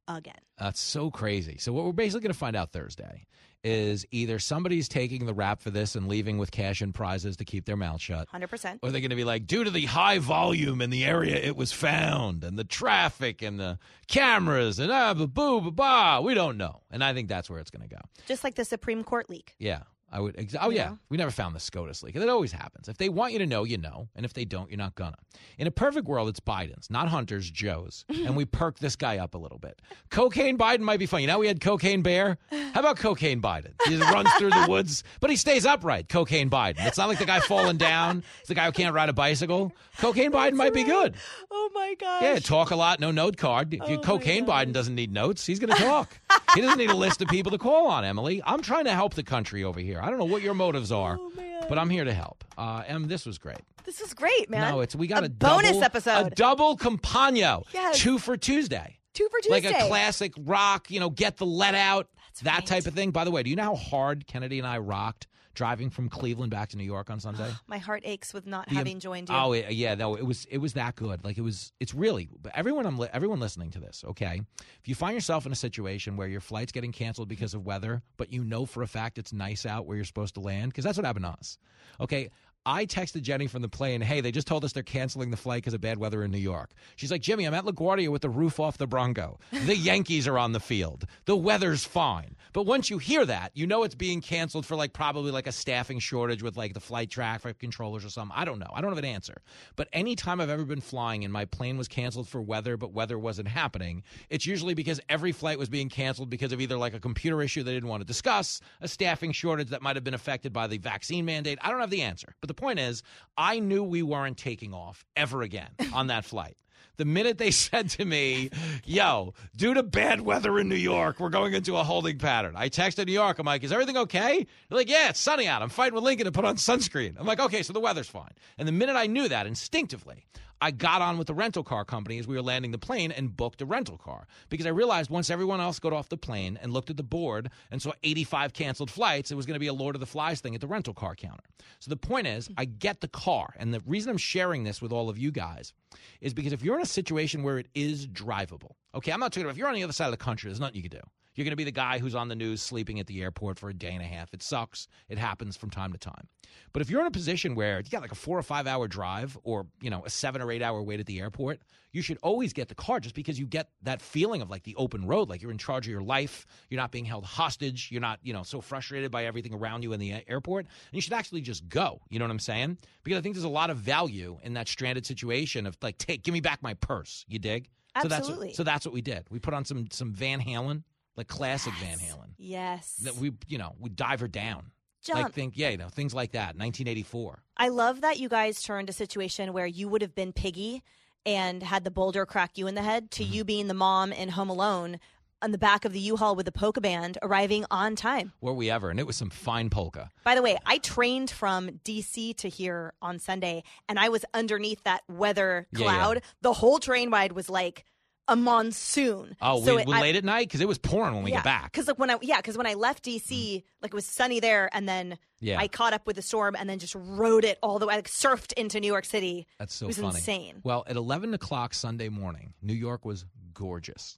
again. That's so crazy. So what we're basically going to find out Thursday is either somebody's taking the rap for this and leaving with cash and prizes to keep their mouth shut. 100%. Or they're going to be like, due to the high volume in the area it was found and the traffic and the cameras and ba-ba, we don't know. And I think that's where it's going to go. Just like the Supreme Court leak. Yeah. I would. We never found the SCOTUS leak. And it always happens. If they want you to know, you know. And if they don't, you're not gonna. In a perfect world, it's Biden's, not Hunter's, Joe's. And we perk this guy up a little bit. Cocaine Biden might be fun. You know, we had Cocaine Bear. How about Cocaine Biden? He just runs through the woods, but he stays upright. Cocaine Biden. It's not like the guy falling down. It's the guy who can't ride a bicycle. Cocaine Biden might be good. Oh, my gosh. Yeah, talk a lot, no note card. Cocaine Biden doesn't need notes. He's going to talk. He doesn't need a list of people to call on, Emily. I'm trying to help the country over here. I don't know what your motives are, but I'm here to help. Em, this was great. This was great, man. No, we got a bonus episode. A double compagno. Yes. 2 for Tuesday. 2 for Tuesday. Like a classic rock, get the let out, that type of thing. By the way, do you know how hard Kennedy and I rocked driving from Cleveland back to New York on Sunday? My heart aches with not having joined you. Oh, yeah, no, it was that good. Like it's really, everyone listening to this, okay? If you find yourself in a situation where your flight's getting canceled because of weather, but you know for a fact it's nice out where you're supposed to land, because that's what happened to us, okay? I texted Jenny from the plane, hey, they just told us they're canceling the flight because of bad weather in New York. She's like, Jimmy, I'm at LaGuardia with the roof off the Bronco. The Yankees are on the field. The weather's fine. But once you hear that, you know it's being canceled for probably a staffing shortage with the flight traffic controllers or something. I don't know. I don't have an answer. But any time I've ever been flying and my plane was canceled for weather, but weather wasn't happening, it's usually because every flight was being canceled because of either a computer issue they didn't want to discuss, a staffing shortage that might have been affected by the vaccine mandate. I don't have the answer. But the point is, I knew we weren't taking off ever again on that flight. The minute they said to me, yo, due to bad weather in New York, we're going into a holding pattern. I texted New York. I'm like, is everything okay? They're like, yeah, it's sunny out. I'm fighting with Lincoln to put on sunscreen. I'm like, okay, so the weather's fine. And the minute I knew that, instinctively, I got on with the rental car company as we were landing the plane and booked a rental car, because I realized once everyone else got off the plane and looked at the board and saw 85 canceled flights, it was going to be a Lord of the Flies thing at the rental car counter. So the point is, I get the car. And the reason I'm sharing this with all of you guys is because if you're in a situation where it is drivable, okay, I'm not talking about if you're on the other side of the country, there's nothing you can do. You're going to be the guy who's on the news sleeping at the airport for a day and a half. It sucks. It happens from time to time. But if you're in a position where you got a 4 or 5 hour drive or, a 7 or 8 hour wait at the airport, you should always get the car, just because you get that feeling of the open road, like you're in charge of your life. You're not being held hostage. You're not, so frustrated by everything around you in the airport. And you should actually just go. You know what I'm saying? Because I think there's a lot of value in that stranded situation of give me back my purse. You dig? Absolutely. So that's what we did. We put on some Van Halen. Classic Van Halen. Yes. That we dive her down. Jump. Things like that. 1984. I love that you guys turned a situation where you would have been Piggy and had the boulder crack you in the head to you being the mom in Home Alone on the back of the U-Haul with the polka band arriving on time. Were we ever? And it was some fine polka. By the way, I trained from D.C. to here on Sunday, and I was underneath that weather cloud. Yeah. The whole train ride was like a monsoon. Oh, so late at night? Because it was pouring when we got back. Because when I left D.C., it was sunny there, and then I caught up with the storm and then just rode it all the way, surfed into New York City. That's so funny. It was insane. Well, at 11 o'clock Sunday morning, New York was gorgeous.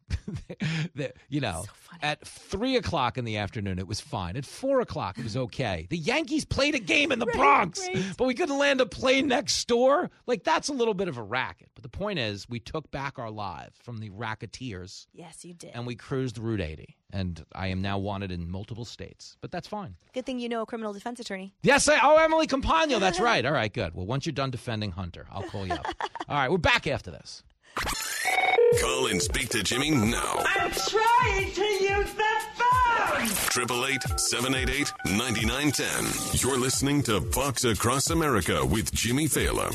So at 3 o'clock in the afternoon, it was fine. At 4 o'clock, it was okay. The Yankees played a game in the Bronx, but we couldn't land a plane next door. That's a little bit of a racket. But the point is, we took back our lives from the racketeers. Yes, you did. And we cruised Route 80. And I am now wanted in multiple states. But that's fine. Good thing you know a criminal defense attorney. Yes, Emily Compagno. That's right. All right, good. Well, once you're done defending Hunter, I'll call you up. All right, we're back after this. Call and speak to Jimmy now. I'm trying to use the phone. 888-788-9910. You're listening to Fox Across America with Jimmy Fallon.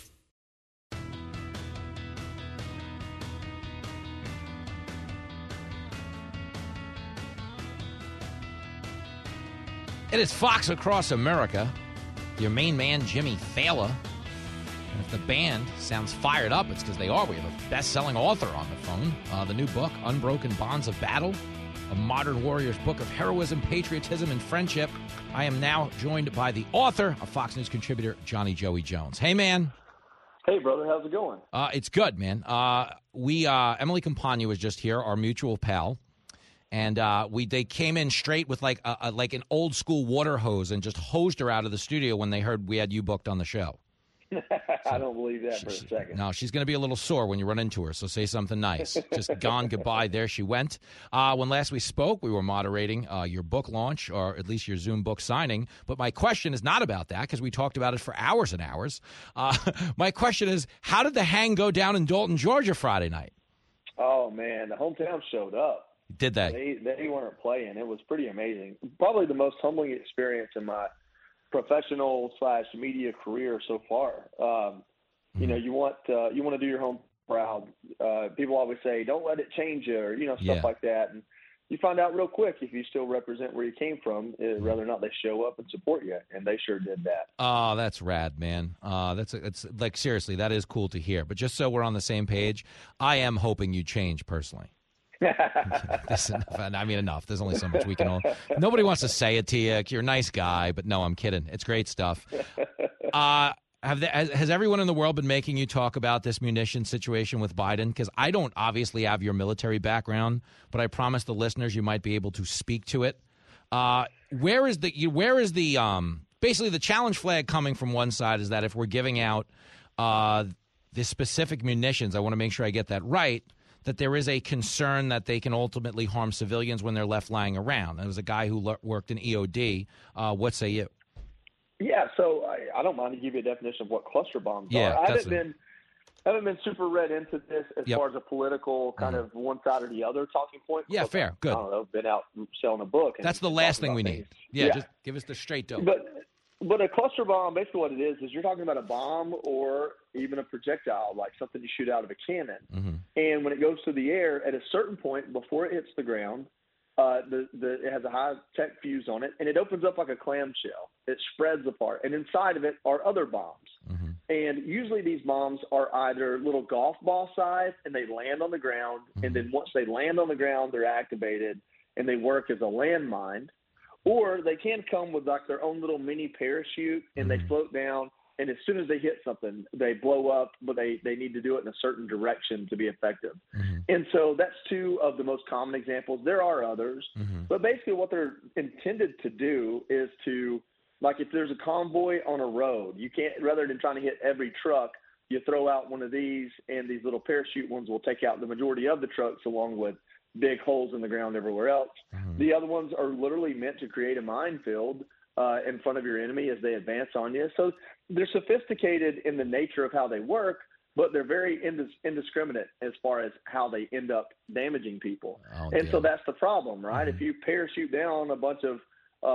It is Fox Across America. Your main man, Jimmy Fallon. And if the band sounds fired up, it's because they are. We have a best-selling author on the phone. The new book, Unbroken Bonds of Battle, a modern warrior's book of heroism, patriotism, and friendship. I am now joined by the author, a Fox News contributor, Johnny Joey Jones. Hey, man. Hey, brother, how's it going? It's good, man. Emily Campagna was just here, our mutual pal, and they came in straight with like an old school water hose and just hosed her out of the studio when they heard we had you booked on the show. I don't believe that for a second. No, she's going to be a little sore when you run into her, so say something nice. Just gone, goodbye, there she went. When last we spoke, we were moderating your book launch, or at least your Zoom book signing, but my question is not about that because we talked about it for hours and hours. My question is, how did the hang go down in Dalton, Georgia Friday night? Oh, man, the hometown showed up. Did they? They weren't playing. It was pretty amazing. Probably the most humbling experience in my professional/media career so far. You know, you want to do your home proud. People always say, "Don't let it change you," or stuff like that. And you find out real quick if you still represent where you came from, whether or not they show up and support you. And they sure did that. Oh, that's rad, man. It's like seriously, that is cool to hear. But just so we're on the same page, I am hoping you change personally. Enough. There's only so much we can all. Nobody wants to say it to you. You're a nice guy, but no, I'm kidding. It's great stuff. Has everyone in the world been making you talk about this munition situation with Biden? Because I don't obviously have your military background, but I promise the listeners you might be able to speak to it. Where is the basically the challenge flag coming from one side is that if we're giving out the specific munitions, I want to make sure I get that right, that there is a concern that they can ultimately harm civilians when they're left lying around. There was a guy who worked in EOD. What say you? Yeah, so I don't mind to give you a definition of what cluster bombs are. I haven't been super read into this as far as a political kind of one side or the other talking point. Yeah, fair. Good. I don't know, been out selling a book. That's the last thing we need. Yeah, just give us the straight dope. But a cluster bomb, basically what it is you're talking about a bomb or even a projectile, like something you shoot out of a cannon. Mm-hmm. And when it goes through the air, at a certain point before it hits the ground, it has a high-tech fuse on it, and it opens up like a clamshell. It spreads apart, and inside of it are other bombs. Mm-hmm. And usually these bombs are either little golf ball size, and they land on the ground, and then once they land on the ground, they're activated, and they work as a landmine. Or they can come with like their own little mini parachute, and they float down, and as soon as they hit something, they blow up, but they need to do it in a certain direction to be effective. Mm-hmm. And so that's two of the most common examples. There are others, but basically what they're intended to do is to, like if there's a convoy on a road, you can't, rather than trying to hit every truck, you throw out one of these, and these little parachute ones will take out the majority of the trucks along with big holes in the ground everywhere else. Mm-hmm. The other ones are literally meant to create a minefield in front of your enemy as they advance on you. So they're sophisticated in the nature of how they work, but they're very indiscriminate as far as how they end up damaging people. So that's the problem, right? Mm-hmm. If you parachute down a bunch of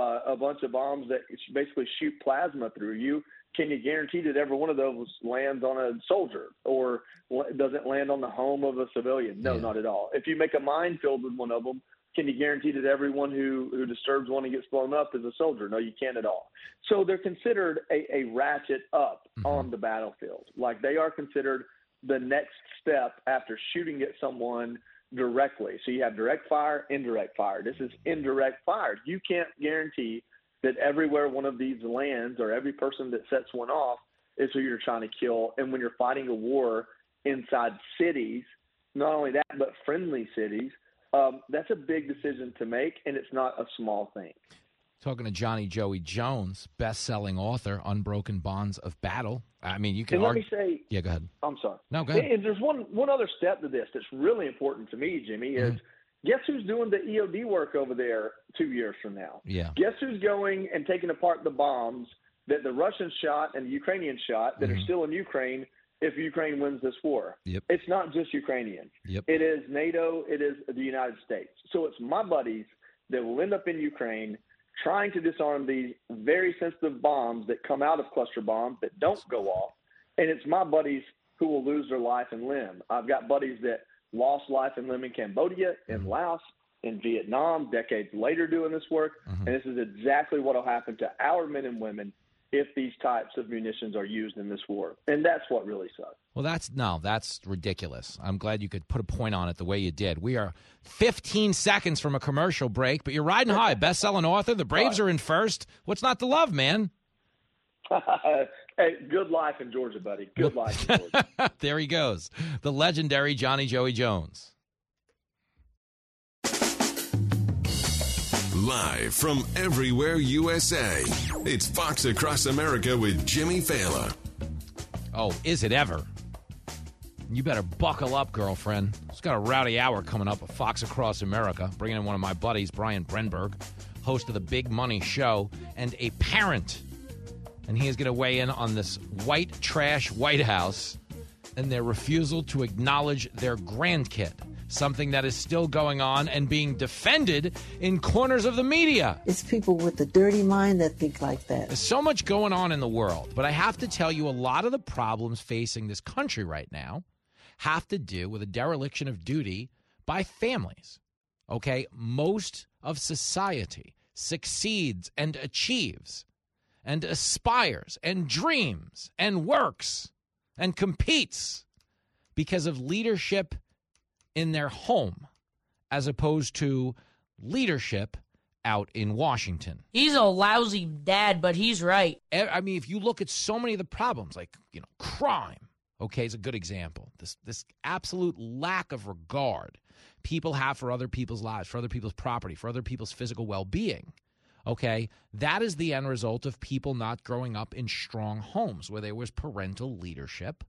bombs that basically shoot plasma through you, can you guarantee that every one of those lands on a soldier or doesn't land on the home of a civilian? No, not at all. If you make a minefield with one of them, can you guarantee that everyone who disturbs one and gets blown up is a soldier? No, you can't at all. So they're considered a ratchet up on the battlefield. Like they are considered the next step after shooting at someone directly. So you have direct fire, indirect fire. This is indirect fire. You can't guarantee that everywhere one of these lands or every person that sets one off is who you're trying to kill. And when you're fighting a war inside cities, not only that, but friendly cities, that's a big decision to make, and it's not a small thing. Talking to Johnny Joey Jones, best-selling author, Unbroken Bonds of Battle. I mean, you can argue. Let me say, yeah, go ahead. I'm sorry. No, go ahead. And there's one other step to this that's really important to me, Jimmy, is guess who's doing the EOD work over there 2 years from now? Yeah. Guess who's going and taking apart the bombs that the Russians shot and the Ukrainians shot that are still in Ukraine if Ukraine wins this war? Yep. It's not just Ukrainians. Yep. It is NATO. It is the United States. So it's my buddies that will end up in Ukraine trying to disarm these very sensitive bombs that come out of cluster bombs that don't go off. And it's my buddies who will lose their life and limb. I've got buddies that lost life and limb in Cambodia, in Laos, in Vietnam, decades later doing this work. And this is exactly what will happen to our men and women if these types of munitions are used in this war. And that's what really sucks. Well, that's ridiculous. I'm glad you could put a point on it the way you did. We are 15 seconds from a commercial break, but you're riding high. Best-selling author. The Braves are in first. What's not to love, man? Hey, good life in Georgia, buddy. Good life in Georgia. There he goes. The legendary Johnny Joey Jones. Live from everywhere USA, it's Fox Across America with Jimmy Fallon. Oh, is it ever? You better buckle up, girlfriend. It's got a rowdy hour coming up at Fox Across America. Bringing in one of my buddies, Brian Brenberg, host of the Big Money Show, and a parent. And he is going to weigh in on this white trash White House and their refusal to acknowledge their grandkid. Something that is still going on and being defended in corners of the media. It's people with a dirty mind that think like that. There's so much going on in the world, but I have to tell you a lot of the problems facing this country right now have to do with a dereliction of duty by families. Okay? Most of society succeeds and achieves and aspires and dreams and works and competes because of leadership in their home, as opposed to leadership out in Washington. He's a lousy dad, but he's right. I mean, if you look at so many of the problems, like, crime, okay, is a good example. This absolute lack of regard people have for other people's lives, for other people's property, for other people's physical well-being, okay, that is the end result of people not growing up in strong homes where there was parental leadership,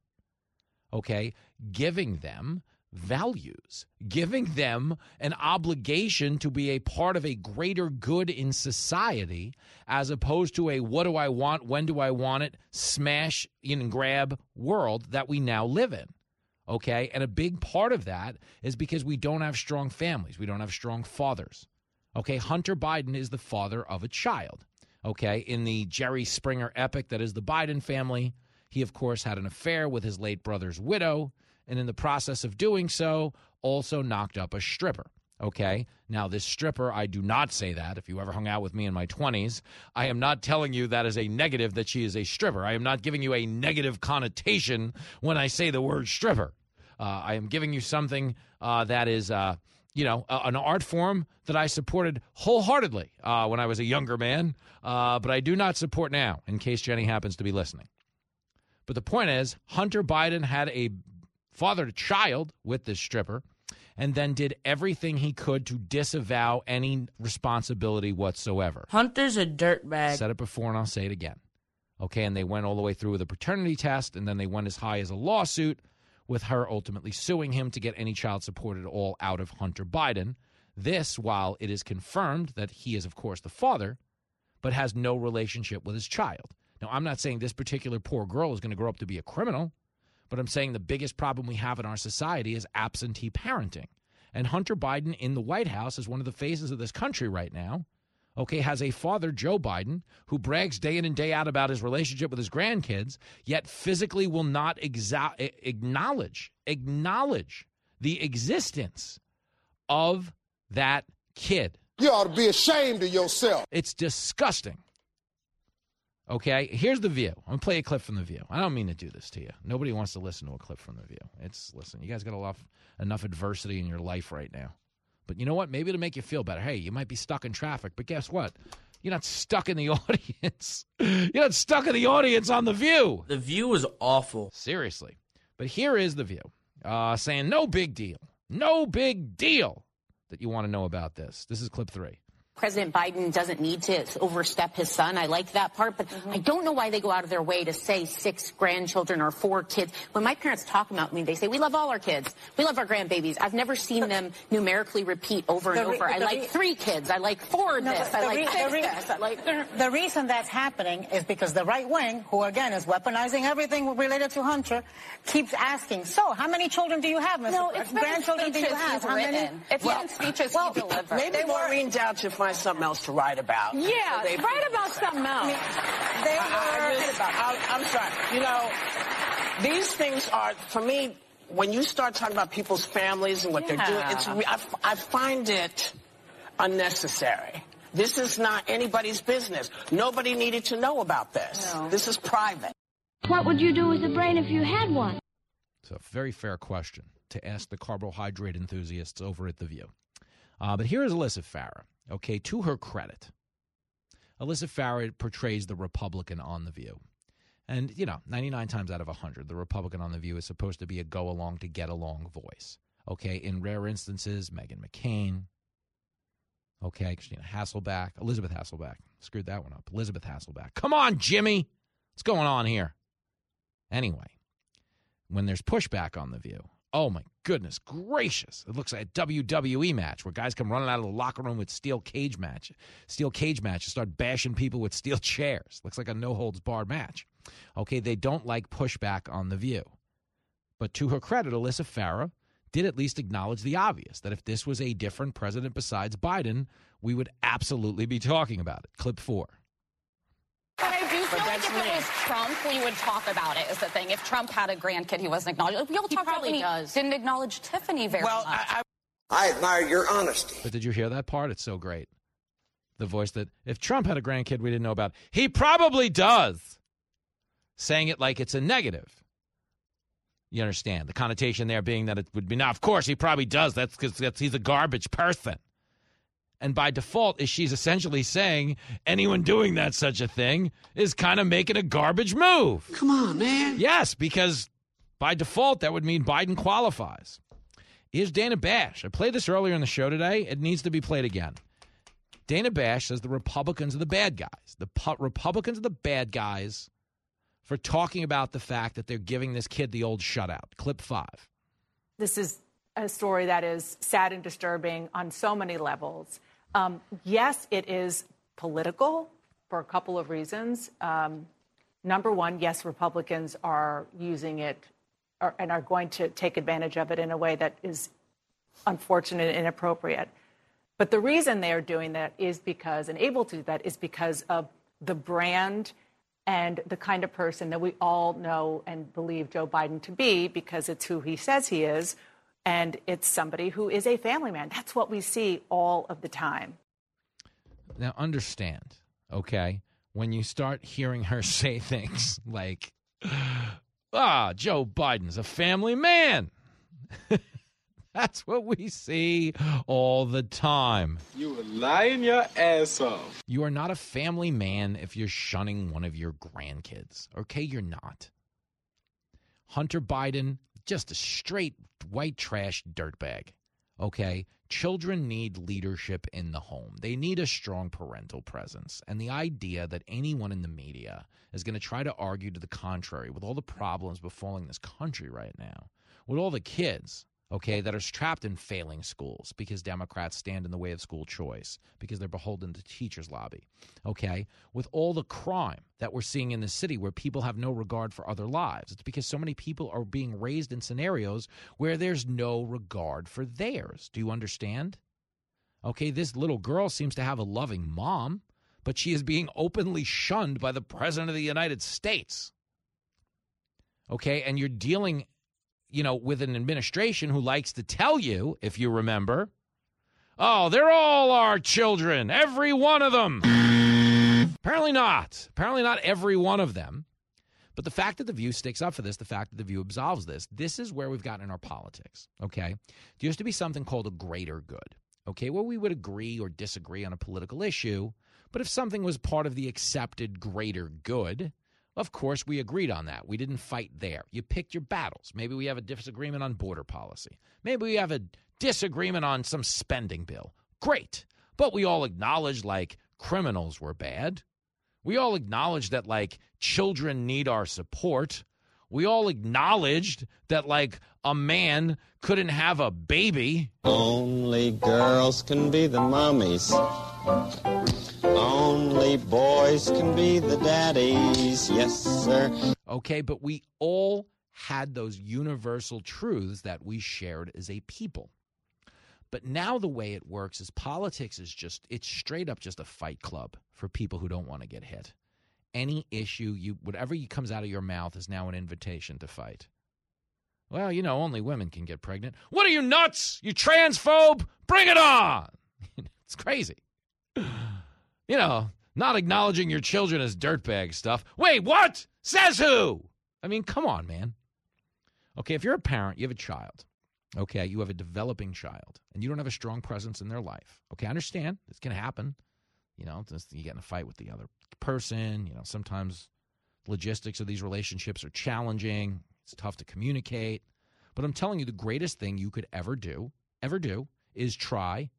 okay, giving them values, giving them an obligation to be a part of a greater good in society, as opposed to a what do I want, when do I want it, smash and grab world that we now live in. Okay? And a big part of that is because we don't have strong families. We don't have strong fathers. Okay? Hunter Biden is the father of a child. Okay? In the Jerry Springer epic that is the Biden family, he, of course, had an affair with his late brother's widow, and in the process of doing so, also knocked up a stripper, okay? Now, this stripper, I do not say that. If you ever hung out with me in my 20s, I am not telling you that is a negative that she is a stripper. I am not giving you a negative connotation when I say the word stripper. I am giving you something that is, an art form that I supported wholeheartedly when I was a younger man, but I do not support now, in case Jenny happens to be listening. But the point is, Hunter Biden had a fathered a child with this stripper, and then did everything he could to disavow any responsibility whatsoever. Hunter's a dirtbag. Said it before, and I'll say it again. Okay, and they went all the way through with a paternity test, and then they went as high as a lawsuit, with her ultimately suing him to get any child support at all out of Hunter Biden. This, while it is confirmed that he is, of course, the father, but has no relationship with his child. Now, I'm not saying this particular poor girl is going to grow up to be a criminal, but I'm saying the biggest problem we have in our society is absentee parenting. And Hunter Biden in the White House is one of the faces of this country right now, okay, has a father, Joe Biden, who brags day in and day out about his relationship with his grandkids, yet physically will not acknowledge the existence of that kid. You ought to be ashamed of yourself. It's disgusting. Okay, here's The View. I'm going to play a clip from The View. I don't mean to do this to you. Nobody wants to listen to a clip from The View. Listen, you guys got enough adversity in your life right now. But you know what? Maybe it'll make you feel better. Hey, you might be stuck in traffic, but guess what? You're not stuck in the audience. You're not stuck in the audience on The View. The View is awful. Seriously. But here is The View saying no big deal. No big deal that you want to know about this. This is clip 3. President Biden doesn't need to overstep his son. I like that part, but I don't know why they go out of their way to say 6 grandchildren or 4 kids. When my parents talk about me, they say, we love all our kids. We love our grandbabies. I've never seen them numerically repeat over and over. I like 3 kids. I like 4 this. I like 6 this. I like... The reason that's happening is because the right wing, who again is weaponizing everything related to Hunter, keeps asking, so how many children do you have, Mr. No, it's grandchildren do you have? How many? It's not speeches he delivered. Maybe Maureen Dowd should find something else to write about. Yeah, write about something else. I'm sorry. You know, these things are, for me, when you start talking about people's families and what they're doing, I find it unnecessary. This is not anybody's business. Nobody needed to know about this. No. This is private. What would you do with a brain if you had one? It's a very fair question to ask the carbohydrate enthusiasts over at The View. But here is Alyssa Farah. Okay, to her credit, Alyssa Farah portrays the Republican on The View. And, 99 times out of 100, the Republican on The View is supposed to be a go-along to get-along voice. Okay, in rare instances, Meghan McCain. Okay, Christina Hasselbeck. Elizabeth Hasselbeck. Screwed that one up. Elizabeth Hasselbeck. Come on, Jimmy. What's going on here? Anyway, when there's pushback on The View, oh, my goodness gracious. It looks like a WWE match where guys come running out of the locker room with steel cage matches, start bashing people with steel chairs. Looks like a no-holds-barred match. Okay, they don't like pushback on The View. But to her credit, Alyssa Farah did at least acknowledge the obvious, that if this was a different president besides Biden, we would absolutely be talking about it. Clip 4. But I do feel like if it was Trump, we would talk about it, is the thing. If Trump had a grandkid, he wasn't acknowledged. We all talk about when he didn't acknowledge Tiffany very much. I admire your honesty. But did you hear that part? It's so great. The voice that, if Trump had a grandkid we didn't know about, he probably does. Saying it like it's a negative. You understand? The connotation there being that it would be, now, of course, he probably does. That's because he's a garbage person. And by default, she's essentially saying anyone doing that such a thing is kind of making a garbage move. Come on, man. Yes, because by default, that would mean Biden qualifies. Here's Dana Bash. I played this earlier in the show today. It needs to be played again. Dana Bash says the Republicans are the bad guys. The Republicans are the bad guys for talking about the fact that they're giving this kid the old shutout. Clip 5. This is a story that is sad and disturbing on so many levels. Yes, it is political for a couple of reasons. Number one, yes, Republicans are using it and are going to take advantage of it in a way that is unfortunate and inappropriate. But the reason they are doing that is because, and able to do that, is because of the brand and the kind of person that we all know and believe Joe Biden to be, because it's who he says he is. And it's somebody who is a family man. That's what we see all of the time. Now, understand, okay, when you start hearing her say things like, Joe Biden's a family man. That's what we see all the time. You were lying your ass off. You are not a family man if you're shunning one of your grandkids. Okay, you're not. Hunter Biden, just a straight white trash dirtbag. Okay? Children need leadership in the home. They need a strong parental presence. And the idea that anyone in the media is going to try to argue to the contrary with all the problems befalling this country right now, with all the kids, okay, that are trapped in failing schools because Democrats stand in the way of school choice, because they're beholden to teachers' lobby, okay, with all the crime that we're seeing in the city where people have no regard for other lives. It's because so many people are being raised in scenarios where there's no regard for theirs. Do you understand? Okay, this little girl seems to have a loving mom, but she is being openly shunned by the President of the United States. Okay, and you're dealing, with an administration who likes to tell you, if you remember, oh, they're all our children, every one of them. Apparently not. Apparently not every one of them. But the fact that The View sticks up for this, the fact that The View absolves this is where we've gotten in our politics, okay? There used to be something called a greater good, okay, where we would agree or disagree on a political issue, but if something was part of the accepted greater good, of course, we agreed on that. We didn't fight there. You picked your battles. Maybe we have a disagreement on border policy. Maybe we have a disagreement on some spending bill. Great. But we all acknowledged, criminals were bad. We all acknowledged that, children need our support. We all acknowledged that, a man couldn't have a baby. Only girls can be the mommies. Only boys can be the daddies. Yes, sir. Okay, but we all had those universal truths that we shared as a people. But now the way it works is politics is it's straight up just a fight club for people who don't want to get hit. Any issue, whatever comes out of your mouth is now an invitation to fight. Well, only women can get pregnant. What are you, nuts? You transphobe? Bring it on! It's crazy. Not acknowledging your children as dirtbag stuff. Wait, what? Says who? I mean, come on, man. Okay, if you're a parent, you have a child. Okay, you have a developing child, and you don't have a strong presence in their life. Okay, I understand. This can happen. You get in a fight with the other person. Sometimes Logistics of these relationships are challenging. It's tough to communicate. But I'm telling you, the greatest thing you could ever do, is try,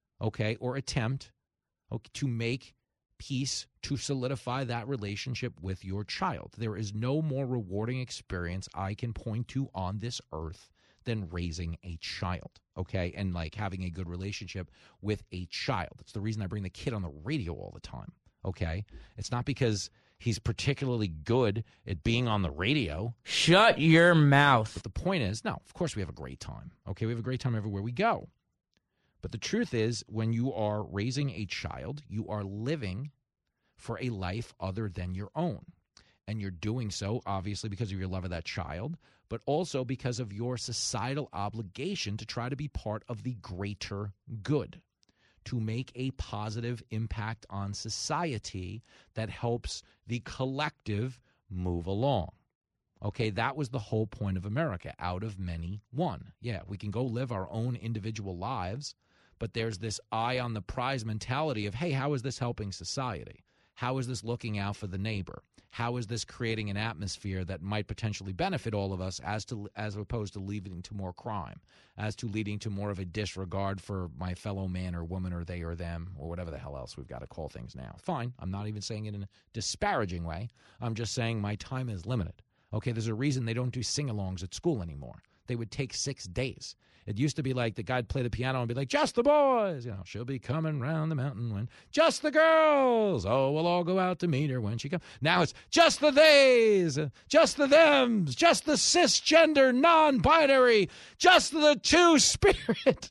or attempt, to make peace, to solidify that relationship with your child. There is no more rewarding experience I can point to on this earth than raising a child, and like having a good relationship with a child. It's the reason I bring the kid on the radio all the time, It's not because he's particularly good at being on the radio. Shut your mouth. But the point is, no, of course we have a great time, We have a great time everywhere we go. But the truth is, when you are raising a child, you are living for a life other than your own. And you're doing so, obviously, because of your love of that child, but also because of your societal obligation to try to be part of the greater good, to make a positive impact on society that helps the collective move along. That was the whole point of America. Out of many, one. Yeah, we can go live our own individual lives, but there's this eye on the prize mentality of, hey, how is this helping society? How is this looking out for the neighbor? How is this creating an atmosphere that might potentially benefit all of us as opposed to leading to more crime, as to leading to more of a disregard for my fellow man or woman or they or them or whatever the hell else we've got to call things now? Fine. I'm not even saying it in a disparaging way. I'm just saying my time is limited. There's a reason they don't do sing-alongs at school anymore. They would take 6 days. It used to be like the guy'd play the piano and be like, just the boys, she'll be coming round the mountain when just the girls, we'll all go out to meet her when she comes. Now it's just the theys, just the thems, just the cisgender, non-binary, just the two-spirit.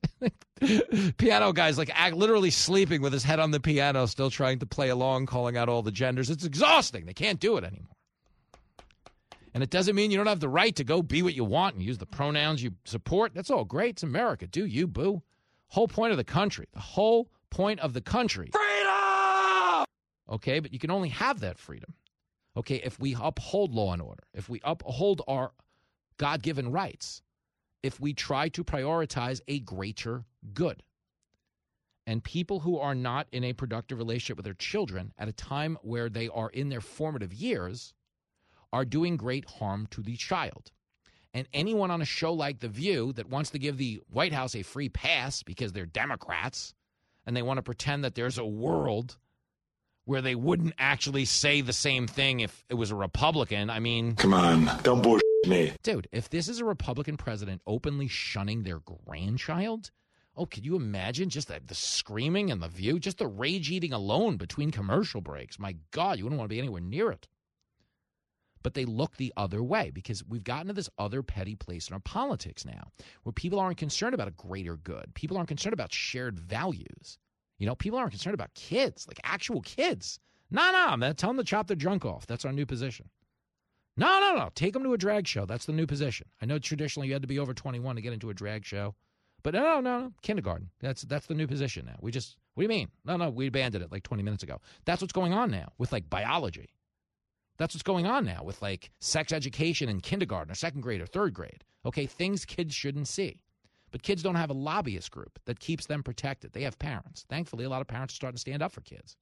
Piano guy's like literally sleeping with his head on the piano, still trying to play along, calling out all the genders. It's exhausting. They can't do it anymore. And it doesn't mean you don't have the right to go be what you want and use the pronouns you support. That's all great. It's America. Do you, boo? Whole point of the country. The whole point of the country. Freedom! But you can only have that freedom. If we uphold law and order, if we uphold our God-given rights, if we try to prioritize a greater good. And people who are not in a productive relationship with their children at a time where they are in their formative years are doing great harm to the child. And anyone on a show like The View that wants to give the White House a free pass because they're Democrats and they want to pretend that there's a world where they wouldn't actually say the same thing if it was a Republican, Come on, don't bullshit me. Dude, if this is a Republican president openly shunning their grandchild, could you imagine just the screaming and The View? Just the rage eating alone between commercial breaks. My God, you wouldn't want to be anywhere near it. But they look the other way because we've gotten to this other petty place in our politics now where people aren't concerned about a greater good. People aren't concerned about shared values. People aren't concerned about kids, like actual kids. No, man, tell them to chop their junk off. That's our new position. No. Take them to a drag show. That's the new position. I know traditionally you had to be over 21 to get into a drag show. But no. Kindergarten. That's the new position now. What do you mean? No, we abandoned it like 20 minutes ago. That's what's going on now with like biology. That's what's going on now with like sex education in kindergarten or second grade or third grade. Things kids shouldn't see. But kids don't have a lobbyist group that keeps them protected. They have parents. Thankfully, a lot of parents are starting to stand up for kids.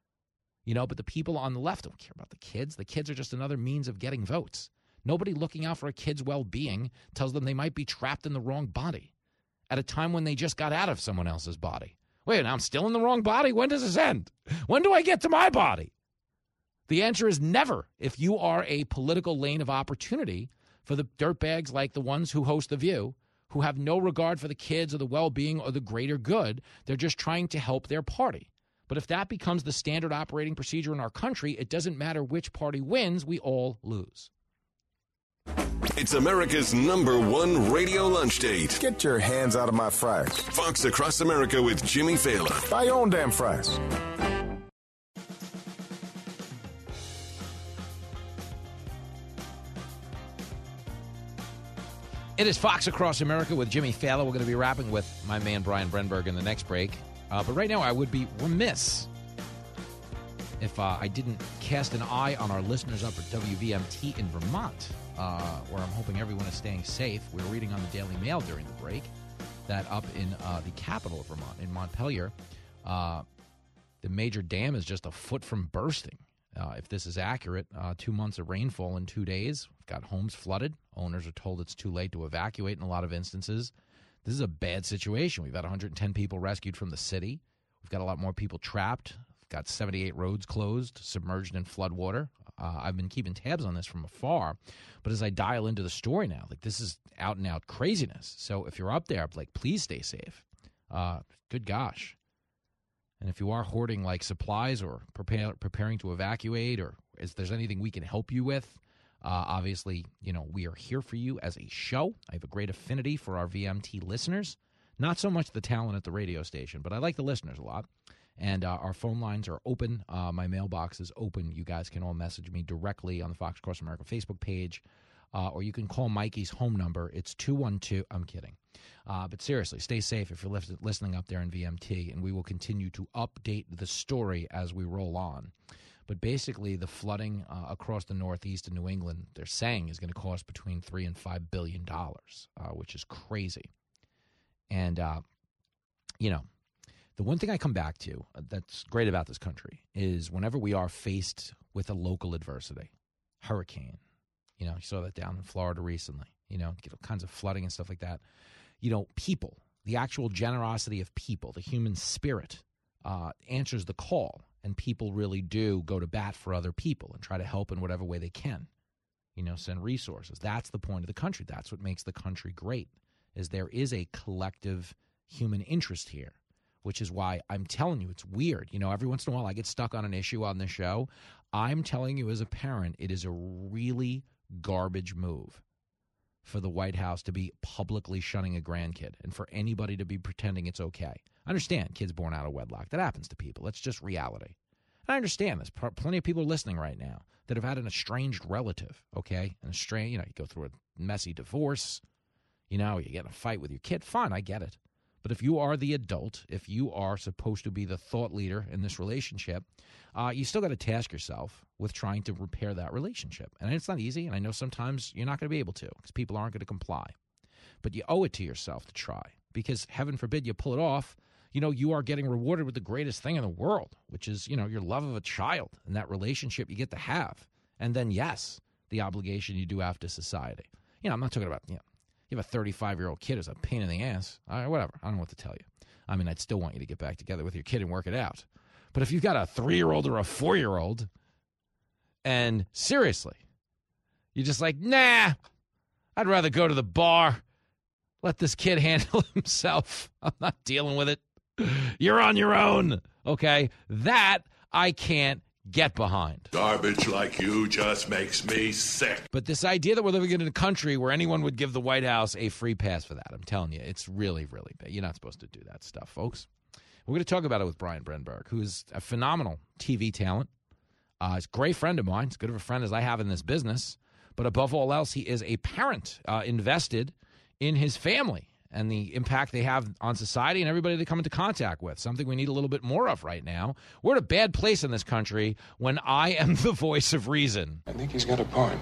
But the people on the left don't care about the kids. The kids are just another means of getting votes. Nobody looking out for a kid's well-being tells them they might be trapped in the wrong body at a time when they just got out of someone else's body. Wait, now I'm still in the wrong body? When does this end? When do I get to my body? The answer is never. If you are a political lane of opportunity for the dirtbags like the ones who host The View, who have no regard for the kids or the well-being or the greater good, they're just trying to help their party. But if that becomes the standard operating procedure in our country, it doesn't matter which party wins, we all lose. It's America's #1 radio lunch date. Get your hands out of my fries. Fox Across America with Jimmy Fallon. Buy your own damn fries. It is Fox Across America with Jimmy Fallon. We're going to be wrapping with my man Brian Brenberg in the next break. But right now, I would be remiss if I didn't cast an eye on our listeners up at WVMT in Vermont, where I'm hoping everyone is staying safe. We were reading on the Daily Mail during the break that up in the capital of Vermont, in Montpelier, the major dam is just a foot from bursting. if this is accurate, 2 months of rainfall in 2 days. We've got homes flooded. Owners are told it's too late to evacuate in a lot of instances. This is a bad situation. We've had 110 people rescued from the city. We've got a lot more people trapped. We've got 78 roads closed, submerged in flood water. I've been keeping tabs on this from afar, but as I dial into the story now, like, this is out-and-out craziness. So if you're up there, like, please stay safe. Good gosh. And if you are hoarding, like, supplies or preparing to evacuate, or if there's anything we can help you with, obviously, we are here for you as a show. I have a great affinity for our VMT listeners. Not so much the talent at the radio station, but I like the listeners a lot. And our phone lines are open. My mailbox is open. You guys can all message me directly on the Fox Across America Facebook page, or you can call Mikey's home number. It's 212. I'm kidding. But seriously, stay safe if you're listening up there in VMT, and we will continue to update the story as we roll on. But basically, the flooding across the Northeast and New England, they're saying, is going to cost between $3 and $5 billion, which is crazy. And, the one thing I come back to that's great about this country is whenever we are faced with a local adversity, hurricane, you saw that down in Florida recently, kinds of flooding and stuff like that. People, the actual generosity of people, the human spirit answers the call, and people really do go to bat for other people and try to help in whatever way they can, send resources. That's the point of the country. That's what makes the country great, is there is a collective human interest here. Which is why I'm telling you, it's weird. Every once in a while I get stuck on an issue on this show. I'm telling you as a parent, it is a really garbage move for the White House to be publicly shunning a grandkid and for anybody to be pretending it's okay. I understand kids born out of wedlock. That happens to people. That's just reality. And I understand this. Plenty of people are listening right now that have had an estranged relative, okay? You go through a messy divorce. You get in a fight with your kid. Fine, I get it. But if you are the adult, if you are supposed to be the thought leader in this relationship, you still got to task yourself with trying to repair that relationship. And it's not easy, and I know sometimes you're not going to be able to because people aren't going to comply. But you owe it to yourself to try because, heaven forbid, you pull it off, you are getting rewarded with the greatest thing in the world, which is, your love of a child and that relationship you get to have. And then, yes, the obligation you do have to society. I'm not talking about, you have a 35-year-old kid who's a pain in the ass. Whatever. I don't know what to tell you. I mean, I'd still want you to get back together with your kid and work it out. But if you've got a 3-year-old or a 4-year-old, and seriously, you're just like, nah, I'd rather go to the bar. Let this kid handle himself. I'm not dealing with it. You're on your own. Okay? That I can't get behind. Garbage like you just makes me sick. But this idea that we're living in a country where anyone would give the White House a free pass for that, I'm telling you, it's really, really bad. You're not supposed to do that stuff, folks. We're going to talk about it with Brian Brenberg, who's a phenomenal TV talent. He's a great friend of mine, as good of a friend as I have in this business. But above all else, he is a parent invested in his family and the impact they have on society and everybody they come into contact with, something we need a little bit more of right now. We're at a bad place in this country when I am the voice of reason. I think he's got a point.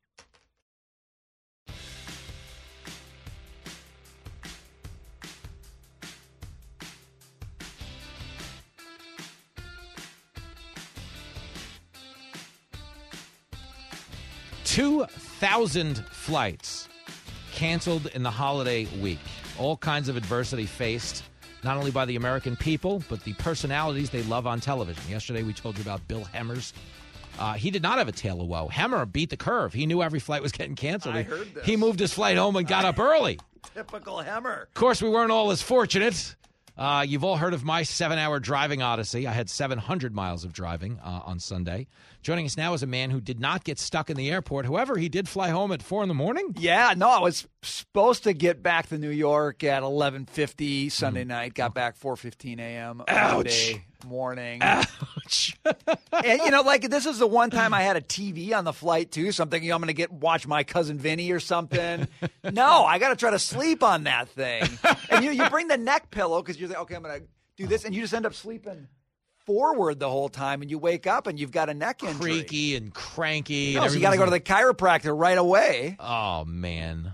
$2,000 flights canceled in the holiday week. All kinds of adversity faced, not only by the American people, but the personalities they love on television. Yesterday we told you about Bill Hemmers. He did not have a tale of woe. Hemmer beat the curve. He knew every flight was getting canceled. I heard this. He moved his flight home and got up early. Typical Hemmer. Of course, we weren't all as fortunate. You've all heard of my 7-hour driving odyssey. I had 700 miles of driving on Sunday. Joining us now is a man who did not get stuck in the airport. However, he did fly home at 4 a.m. Yeah, no, I was supposed to get back to New York at 11:50 Sunday night. Got back 4:15 a.m. Monday morning. Ouch. And, this is the one time I had a TV on the flight, too. So I'm thinking I'm going to watch My Cousin Vinny or something. No, I got to try to sleep on that thing. And you bring the neck pillow because you're like, okay, I'm going to do this. And you just end up sleeping forward the whole time, and you wake up and you've got a neck injury. Creaky and cranky. So you got to go to the chiropractor right away. Oh, man.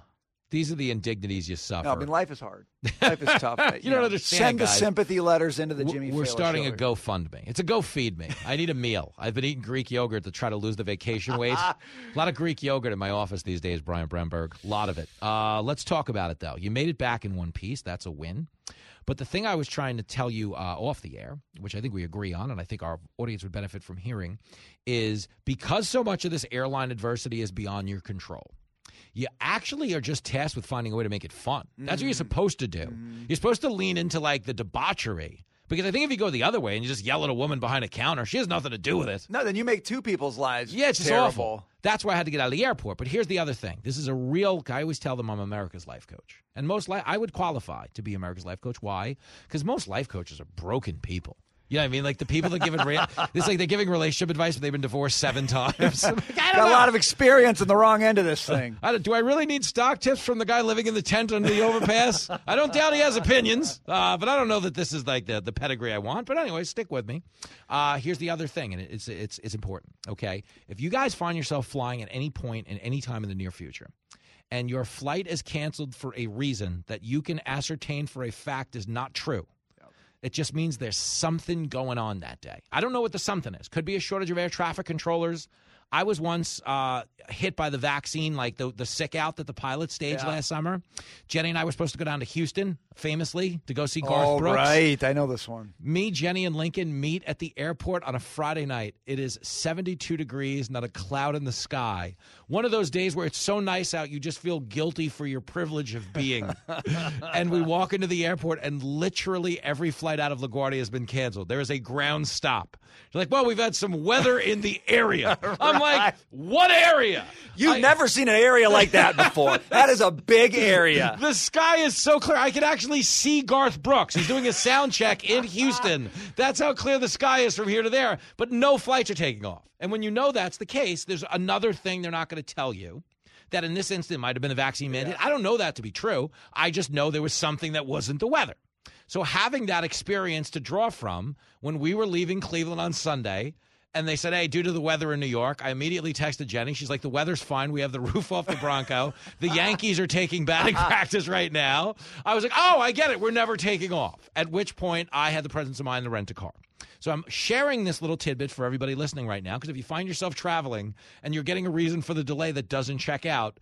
These are the indignities you suffer. No, I mean, life is hard. Life is tough. You don't understand, Send the guys. sympathy letters into the Jimmy We're Fallon starting show. a GoFundMe. It's a Go Feed Me. I need a meal. I've been eating Greek yogurt to try to lose the vacation weight. A lot of Greek yogurt in my office these days, Brian Bremberg. A lot of it. Let's talk about it, though. You made it back in one piece. That's a win. But the thing I was trying to tell you off the air, which I think we agree on, and I think our audience would benefit from hearing, is because so much of this airline adversity is beyond your control, you actually are just tasked with finding a way to make it fun. That's what you're supposed to do. You're supposed to lean into, like, the debauchery. Because I think if you go the other way and you just yell at a woman behind a counter, she has nothing to do with it. No, then you make two people's lives Yeah, it's just terrible. awful. That's why I had to get out of the airport. But here's the other thing. This is a real – I always tell them I'm America's life coach. And I would qualify to be America's life coach. Why? Because most life coaches are broken people. You know what I mean? Like the people that give it's like they're giving relationship advice, but they've been divorced 7 times. Got a lot of experience in the wrong end of this thing. Do I really need stock tips from the guy living in the tent under the overpass? I don't doubt he has opinions, but I don't know that this is like the pedigree I want. But anyway, stick with me. Here's the other thing, and it's important, okay? If you guys find yourself flying at any point in any time in the near future, and your flight is canceled for a reason that you can ascertain for a fact is not true, it just means there's something going on that day. I don't know what the something is. Could be a shortage of air traffic controllers. I was once hit by the vaccine, like the sick out that the pilots staged last summer. Jenny and I were supposed to go down to Houston, famously, to go see Garth Brooks. Oh, right. I know this one. Me, Jenny, and Lincoln meet at the airport on a Friday night. It is 72 degrees, not a cloud in the sky. One of those days where it's so nice out, you just feel guilty for your privilege of being. And we walk into the airport, and literally every flight out of LaGuardia has been canceled. There is a ground stop. They're like, well, we've had some weather in the area. I'm like, what area? You've never seen an area like that before. That is a big area. The sky is so clear. I can actually see Garth Brooks. He's doing a sound check in Houston. That's how clear the sky is from here to there. But no flights are taking off. And when you know that's the case, there's another thing they're not going to tell you. That in this instance might have been a vaccine mandate. I don't know that to be true. I just know there was something that wasn't the weather. So having that experience to draw from, when we were leaving Cleveland on Sunday, and they said, hey, due to the weather in New York, I immediately texted Jenny. She's like, the weather's fine. We have the roof off the Bronco. The Yankees are taking batting practice right now. I was like, oh, I get it. We're never taking off. At which point, I had the presence of mind to rent a car. So I'm sharing this little tidbit for everybody listening right now, because if you find yourself traveling and you're getting a reason for the delay that doesn't check out,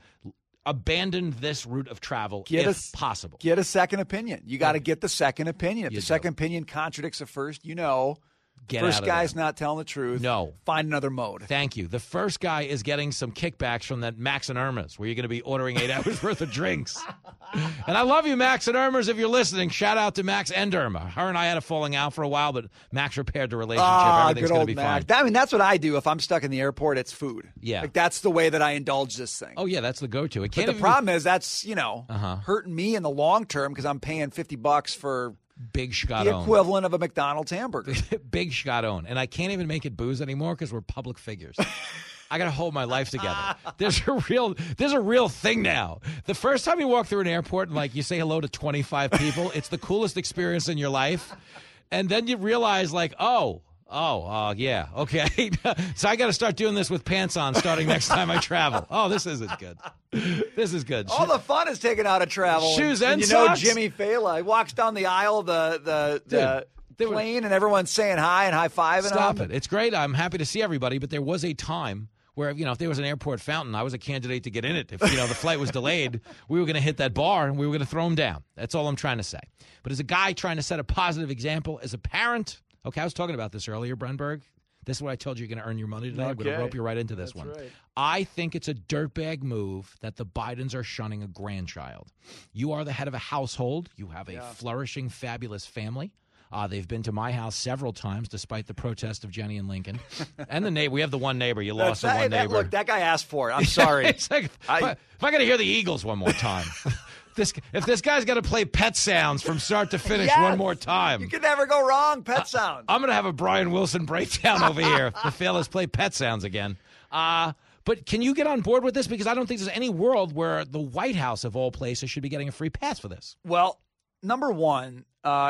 abandon this route of travel if possible. Get a second opinion. You got to get the second opinion. If the second opinion contradicts the first, first guy's not telling the truth. No. Find another mode. Thank you. The first guy is getting some kickbacks from that Max and Irma's, where you're going to be ordering 8 hours worth of drinks. And I love you, Max and Irma's, if you're listening. Shout out to Max and Irma. Her and I had a falling out for a while, but Max repaired the relationship. Everything's going to be fine. I mean, that's what I do. If I'm stuck in the airport, it's food. Yeah. Like, that's the way that I indulge this thing. Oh, yeah, that's the go-to. But the problem is that's, hurting me in the long term because I'm paying $50 for Big Scott the equivalent of a McDonald's hamburger. Big Scott own. And I can't even make it booze anymore because we're public figures. I got to hold my life together. There's a real thing now. The first time you walk through an airport and like you say hello to 25 people, it's the coolest experience in your life. And then you realize like, yeah, okay. So I got to start doing this with pants on starting next time I travel. Oh, this isn't good. This is good. All the fun is taken out of travel. Shoes and socks. socks. Jimmy Fallon, he walks down the aisle of the plane and everyone's saying hi and high-fiving him. Stop it. It's great. I'm happy to see everybody, but there was a time where, if there was an airport fountain, I was a candidate to get in it. If, the flight was delayed, we were going to hit that bar and we were going to throw him down. That's all I'm trying to say. But as a guy trying to set a positive example, as a parent, okay, I was talking about this earlier, Brenberg. This is what I told you you're going to earn your money today. Okay. I'm going to rope you right into this one. Right. I think it's a dirtbag move that the Bidens are shunning a grandchild. You are the head of a household. You have a flourishing, fabulous family. They've been to my house several times, despite the protest of Jenny and Lincoln. And the neighbor. We have the one neighbor. You lost the one neighbor. Look, that guy asked for it. I'm sorry. It's like, if I got to hear the Eagles one more time. If this guy's got to play Pet Sounds from start to finish one more time. You can never go wrong, Pet Sounds. I'm going to have a Brian Wilson breakdown over here if fellas play Pet Sounds again. But can you get on board with this? Because I don't think there's any world where the White House, of all places, should be getting a free pass for this. Well, number one,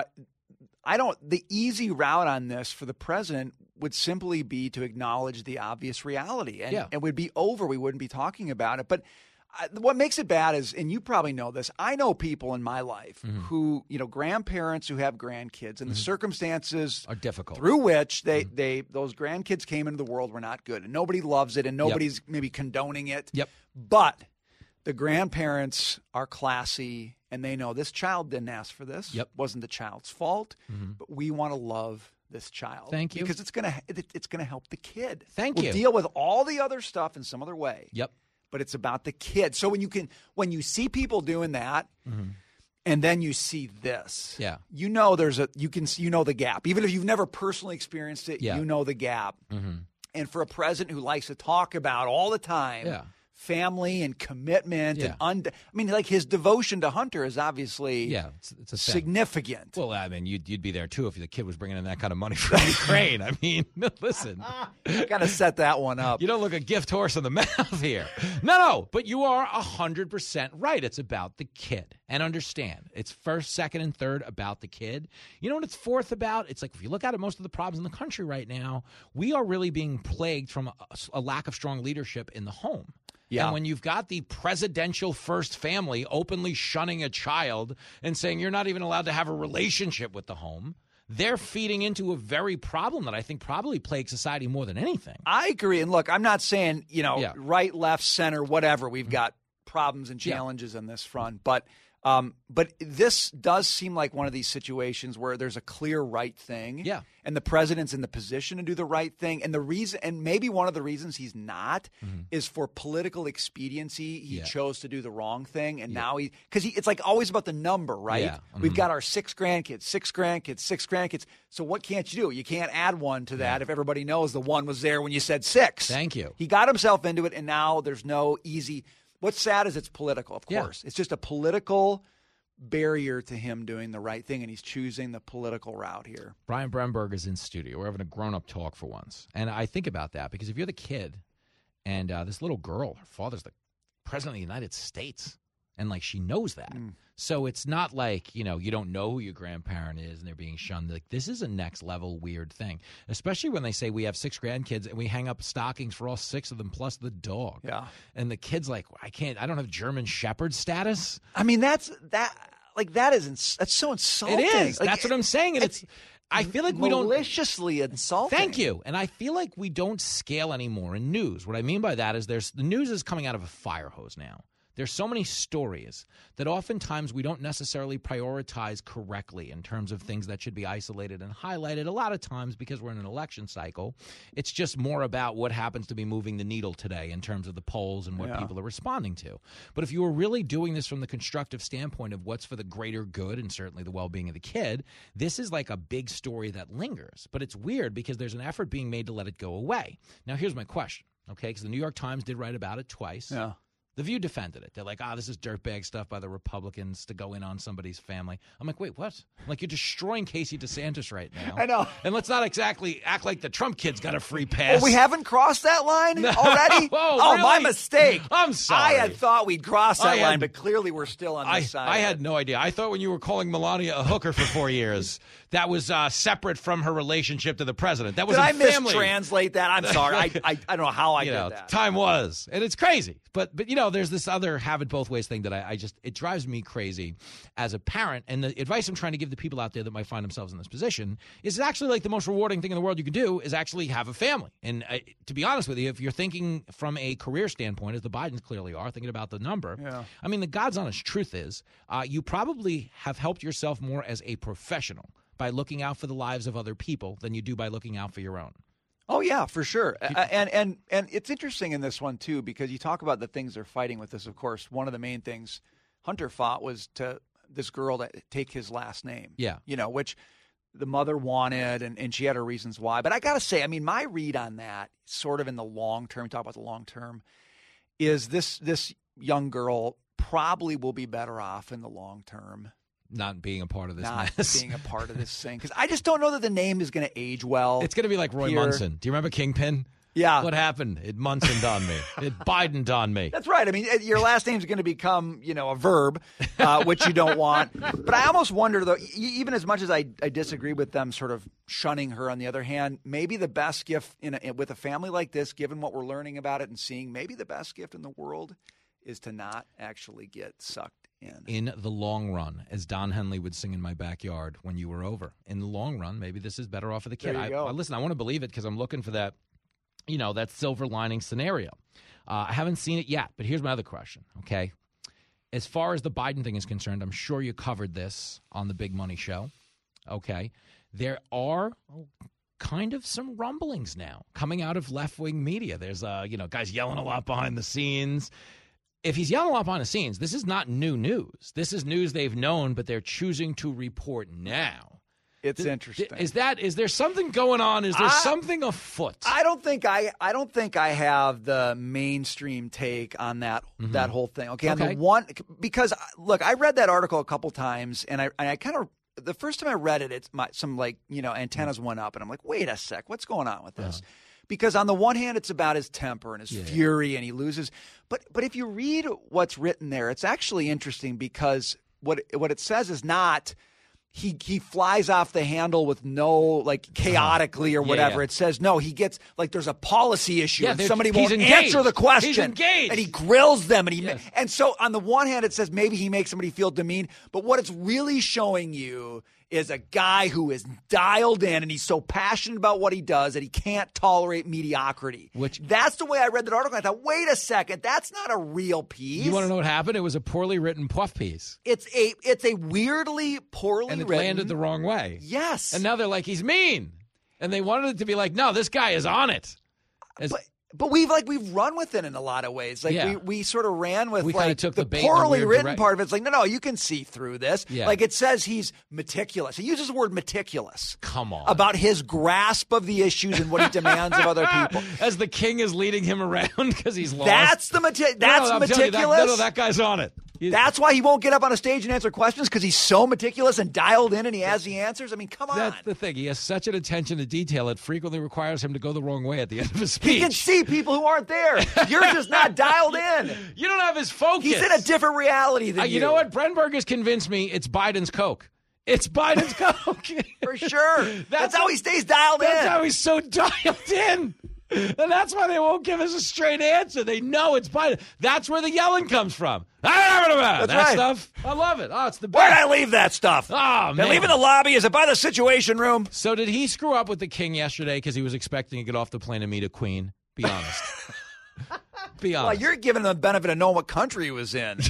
the easy route on this for the president would simply be to acknowledge the obvious reality. And it would be over. We wouldn't be talking about it. But what makes it bad is, and you probably know this, I know people in my life who, grandparents who have grandkids, and the circumstances are difficult through which those grandkids came into the world were not good, and nobody loves it, and nobody's maybe condoning it. Yep. But the grandparents are classy, and they know this child didn't ask for this. Yep. Wasn't the child's fault, but we want to love this child. Thank you. Because it's gonna help the kid. Thank you. We'll deal with all the other stuff in some other way. Yep. But it's about the kid. So when you see people doing that, and then you see this, you know the gap. Even if you've never personally experienced it, you know the gap. And for a president who likes to talk about all the time family and commitment and his devotion to Hunter is obviously it's a significant. Well, I mean, you'd be there too if the kid was bringing in that kind of money from Ukraine. I mean, listen, got to set that one up. You don't look a gift horse in the mouth here. No, but you are 100% right. It's about the kid. And understand, it's first, second, and third about the kid. You know what it's fourth about? It's like if you look at most of the problems in the country right now, we are really being plagued from a lack of strong leadership in the home. Yeah. And when you've got the presidential first family openly shunning a child and saying you're not even allowed to have a relationship with the home, they're feeding into a very problem that I think probably plagues society more than anything. I agree. And look, I'm not saying, right, left, center, whatever. We've got problems and challenges on this front. But this does seem like one of these situations where there's a clear right thing. Yeah. And the president's in the position to do the right thing. And the reason, and maybe one of the reasons he's not, is for political expediency. He chose to do the wrong thing. And now it's like always about the number, right? Yeah. We've got our 6 grandkids. So what can't you do? You can't add one to that if everybody knows the one was there when you said 6. Thank you. He got himself into it, and now there's no easy. What's sad is it's political, of course. It's just a political barrier to him doing the right thing, and he's choosing the political route here. Brian Bremberg is in studio. We're having a grown-up talk for once. And I think about that because if you're the kid and this little girl, her father's the president of the United States, and, she knows that. So it's not like, you don't know who your grandparent is and they're being shunned. Like, this is a next-level weird thing, especially when they say we have 6 grandkids and we hang up stockings for all 6 of them plus the dog. Yeah. And the kid's like, I don't have German Shepherd status. I mean, that's so insulting. It is. That's what I'm saying. And I feel like we don't maliciously insulting. Thank you. And I feel like we don't scale anymore in news. What I mean by that is the news is coming out of a fire hose now. There's so many stories that oftentimes we don't necessarily prioritize correctly in terms of things that should be isolated and highlighted. A lot of times, because we're in an election cycle, it's just more about what happens to be moving the needle today in terms of the polls and what people are responding to. But if you were really doing this from the constructive standpoint of what's for the greater good and certainly the well-being of the kid, this is like a big story that lingers. But it's weird because there's an effort being made to let it go away. Now, here's my question, okay, because the New York Times did write about it twice. Yeah. The View defended it. They're like, this is dirtbag stuff by the Republicans to go in on somebody's family. I'm like, wait, what? Like, you're destroying Casey DeSantis right now. I know. And let's not exactly act like the Trump kid's got a free pass. Oh, we haven't crossed that line already? Oh, really? My mistake. I'm sorry. I had thought we'd crossed that line, but clearly we're still on this side. I had no idea. I thought when you were calling Melania a hooker for 4 years, that was separate from her relationship to the president. That was Did I family. mistranslate that? I'm sorry. I don't know how I did that. Time was. And it's crazy. But there's this other have it both ways thing that I just, it drives me crazy as a parent. And the advice I'm trying to give the people out there that might find themselves in this position is actually like the most rewarding thing in the world you can do is actually have a family. And to be honest with you, if you're thinking from a career standpoint, as the Bidens clearly are, thinking about the number, I mean, the God's honest truth is you probably have helped yourself more as a professional by looking out for the lives of other people than you do by looking out for your own. Oh, yeah, for sure. And it's interesting in this one, too, because you talk about the things they're fighting with this. Of course, one of the main things Hunter fought was to this girl to take his last name. Yeah. Which the mother wanted, and she had her reasons why. But I got to say, I mean, my read on that, sort of in the long term, talk about the long term, is this young girl probably will be better off in the long term. Not being a part of this Not mess. being a part of this thing. Because I just don't know that the name is going to age well. It's going to be like Roy Munson. Do you remember Kingpin? Yeah. What happened? It Munsoned on me. It Bidened on me. That's right. I mean, your last name is going to become, a verb, which you don't want. But I almost wonder, though, even as much as I disagree with them sort of shunning her, on the other hand, maybe the best gift with a family like this, given what we're learning about it and seeing, maybe the best gift in the world is to not actually get sucked in. In the long run, as Don Henley would sing in my backyard when you were over, in the long run, maybe this is better off for the kid. There you go. Listen, I want to believe it because I'm looking for that, that silver lining scenario. I haven't seen it yet, but here's my other question, okay? As far as the Biden thing is concerned, I'm sure you covered this on the Big Money Show, okay? There are kind of some rumblings now coming out of left-wing media. There's, guys yelling a lot behind the scenes. If he's yelling a lot behind the scenes, this is not new news. This is news they've known, but they're choosing to report now. It's interesting. Is there something going on? Is there something afoot? I don't think I have the mainstream take on that whole thing. Okay, on the one, because look, I read that article a couple times, and I kind of, the first time I read it, some antennas went up, and I'm like, wait a sec, what's going on with this? Because on the one hand, it's about his temper and his fury, and he loses. But if you read what's written there, it's actually interesting because what it says is not he flies off the handle with no chaotically or whatever. It says no, he gets there's a policy issue and somebody won't answer the question. He's engaged. And he grills them and so on the one hand it says maybe he makes somebody feel demeaned, but what it's really showing you is a guy who is dialed in and he's so passionate about what he does that he can't tolerate mediocrity. That's the way I read that article. I thought, wait a second, that's not a real piece. You want to know what happened? It was a poorly written puff piece. It's a weirdly poorly written. And it written. landed the wrong way. Yes. And now they're like, he's mean. And they wanted it to be like, no, this guy is on it. But we've run with it in a lot of ways. We sort of ran with took the bait poorly written part of it. It's like, no, you can see through this. Yeah. It says he's meticulous. He uses the word meticulous. Come on. About his grasp of the issues and what he demands of other people. As the king is leading him around because he's lost. That's meticulous. No, that guy's on it. That's why he won't get up on a stage and answer questions, because he's so meticulous and dialed in and he has the answers. I mean, come on. That's the thing. He has such an attention to detail, it frequently requires him to go the wrong way at the end of his speech. He can see people who aren't there. You're just not dialed in. You don't have his focus. He's in a different reality than you. You know what? Brenberg has convinced me it's Biden's Coke. It's Biden's Coke. For sure. That's how he stays dialed in. That's how he's so dialed in. And that's why they won't give us a straight answer. They know it's Biden. That's where the yelling comes from. That's right. Stuff. I love it. Oh, it's the best. Where'd I leave that stuff? Oh, man. Did I leave in the lobby? Is it by the Situation Room? So did he screw up with the king yesterday because he was expecting to get off the plane and meet a queen? Be honest. Be honest. Well, you're giving him the benefit of knowing what country he was in.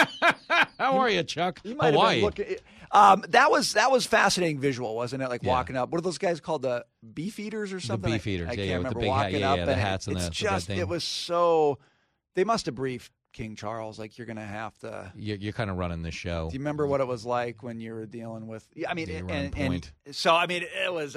How are you, Chuck? You might Hawaii. Have been looking, that was fascinating visual, wasn't it? Walking up. What are those guys called? The beef eaters or something? The beef eaters. I can't remember. With the big walking hat, up the and hats and it's that. just it was so. They must have briefed King Charles you're going to have to. You're kind of running the show. Do you remember what it was like when you were dealing with? I mean, and so I mean, it was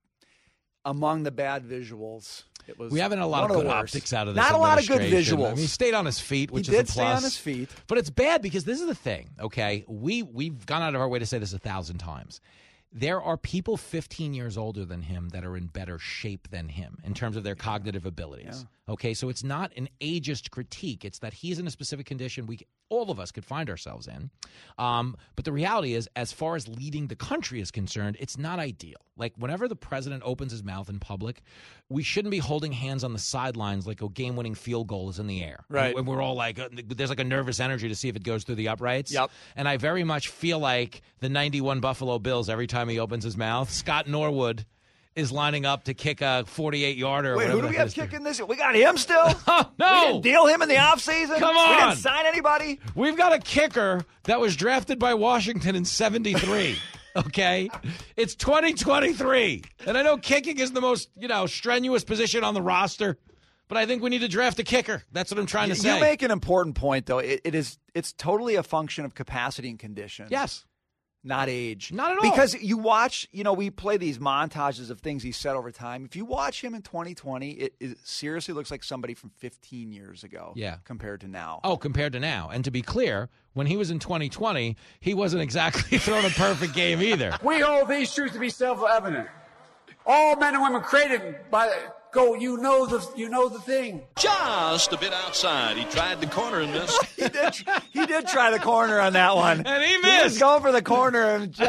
among the bad visuals. We haven't a lot of good optics out of this. Not a lot of good visuals. I mean, he stayed on his feet, which is a plus. He did stay on his feet. But it's bad because this is the thing, okay? We've gone out of our way to say this 1,000 times. There are people 15 years older than him that are in better shape than him in terms of their cognitive abilities. Yeah. Okay, so it's not an ageist critique. It's that he's in a specific condition all of us could find ourselves in. But the reality is, as far as leading the country is concerned, it's not ideal. Whenever the president opens his mouth in public, we shouldn't be holding hands on the sidelines like a game-winning field goal is in the air. Right. And we're all there's a nervous energy to see if it goes through the uprights. Yep. And I very much feel like the 91 Buffalo Bills, every time he opens his mouth, Scott Norwood is lining up to kick a 48-yarder. Wait, who do we have kicking this? We got him still? Oh, no. We didn't deal him in the offseason? Come on. We didn't sign anybody? We've got a kicker that was drafted by Washington in 73. Okay? It's 2023. And I know kicking is the most, strenuous position on the roster, but I think we need to draft a kicker. That's what I'm trying to say. You make an important point, though. It's totally a function of capacity and condition. Yes. Not age. Not at all. Because you watch, we play these montages of things he said over time. If you watch him in 2020, it seriously looks like somebody from 15 years ago compared to now. Oh, compared to now. And to be clear, when he was in 2020, he wasn't exactly throwing a perfect game either. We hold these truths to be self-evident. All men and women created by you know the thing. Just a bit outside. He tried the corner and missed. He did try the corner on that one. And he missed. He was going for the corner and just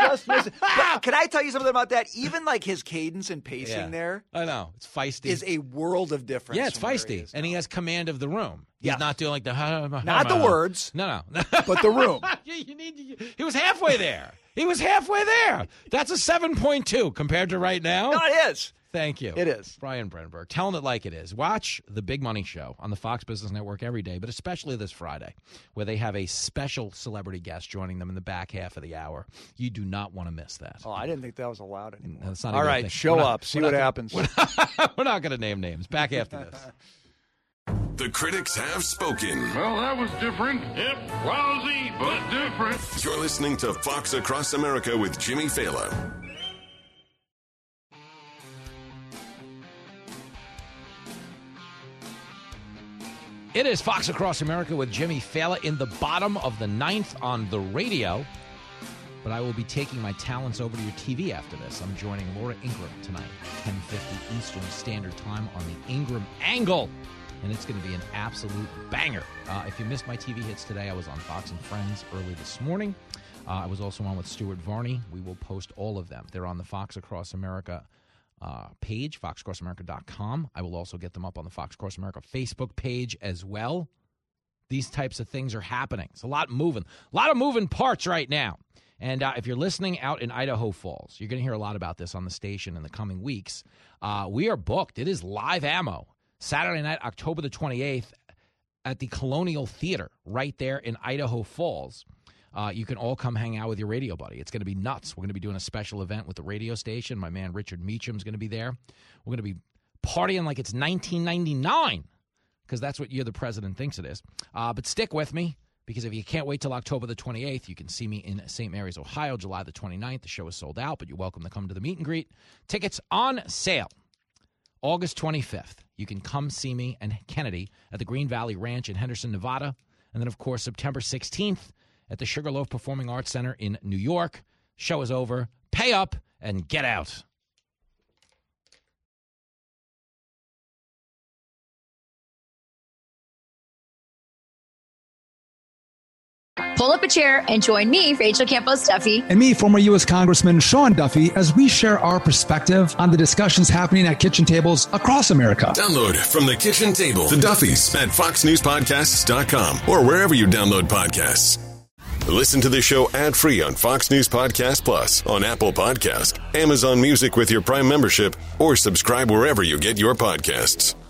just missing. But can I tell you something about that? Even like his cadence and pacing there. I know. It's feisty. Is a world of difference. Yeah, it's feisty. And he has command of the room. He's not doing like the... Not the words. No. But the room. He was halfway there. That's a 7.2 compared to right now. No, it is. Thank you. It is. Brian Brenberg, telling it like it is. Watch The Big Money Show on the Fox Business Network every day, but especially this Friday, where they have a special celebrity guest joining them in the back half of the hour. You do not want to miss that. Oh, I didn't think that was allowed anymore. That's not all right, show up. See what happens. We're not going to name names. Back after this. The critics have spoken. Well, that was different. Yep, lousy, but different. You're listening to Fox Across America with Jimmy Fallon. It is Fox Across America with Jimmy Fallon in the bottom of the ninth on the radio. But I will be taking my talents over to your TV after this. I'm joining Laura Ingraham tonight, 10:50 Eastern Standard Time on the Ingraham Angle. And it's going to be an absolute banger. If you missed my TV hits today, I was on Fox and Friends early this morning. I was also on with Stuart Varney. We will post all of them. They're on the Fox Across America page, foxcrossamerica.com. I will also get them up on the Fox Across America Facebook page as well. These types of things are happening. It's a lot of moving parts right now. And if you're listening out in Idaho Falls, you're going to hear a lot about this on the station in the coming weeks. We are booked. It is live ammo. Saturday night, October the 28th at the Colonial Theater right there in Idaho Falls. You can all come hang out with your radio buddy. It's going to be nuts. We're going to be doing a special event with the radio station. My man Richard Meacham's going to be there. We're going to be partying like it's 1999 because that's what You're the President thinks it is. But stick with me because if you can't wait till October the 28th, you can see me in St. Mary's, Ohio, July the 29th. The show is sold out, but you're welcome to come to the meet and greet. Tickets on sale August 25th. You can come see me and Kennedy at the Green Valley Ranch in Henderson, Nevada. And then, of course, September 16th at the Sugarloaf Performing Arts Center in New York. Show is over. Pay up and get out. Pull up a chair and join me, Rachel Campos Duffy. And me, former U.S. Congressman Sean Duffy, as we share our perspective on the discussions happening at kitchen tables across America. Download From the Kitchen Table, The Duffys, at foxnewspodcasts.com or wherever you download podcasts. Listen to the show ad-free on Fox News Podcast Plus, on Apple Podcast, Amazon Music with your Prime membership, or subscribe wherever you get your podcasts.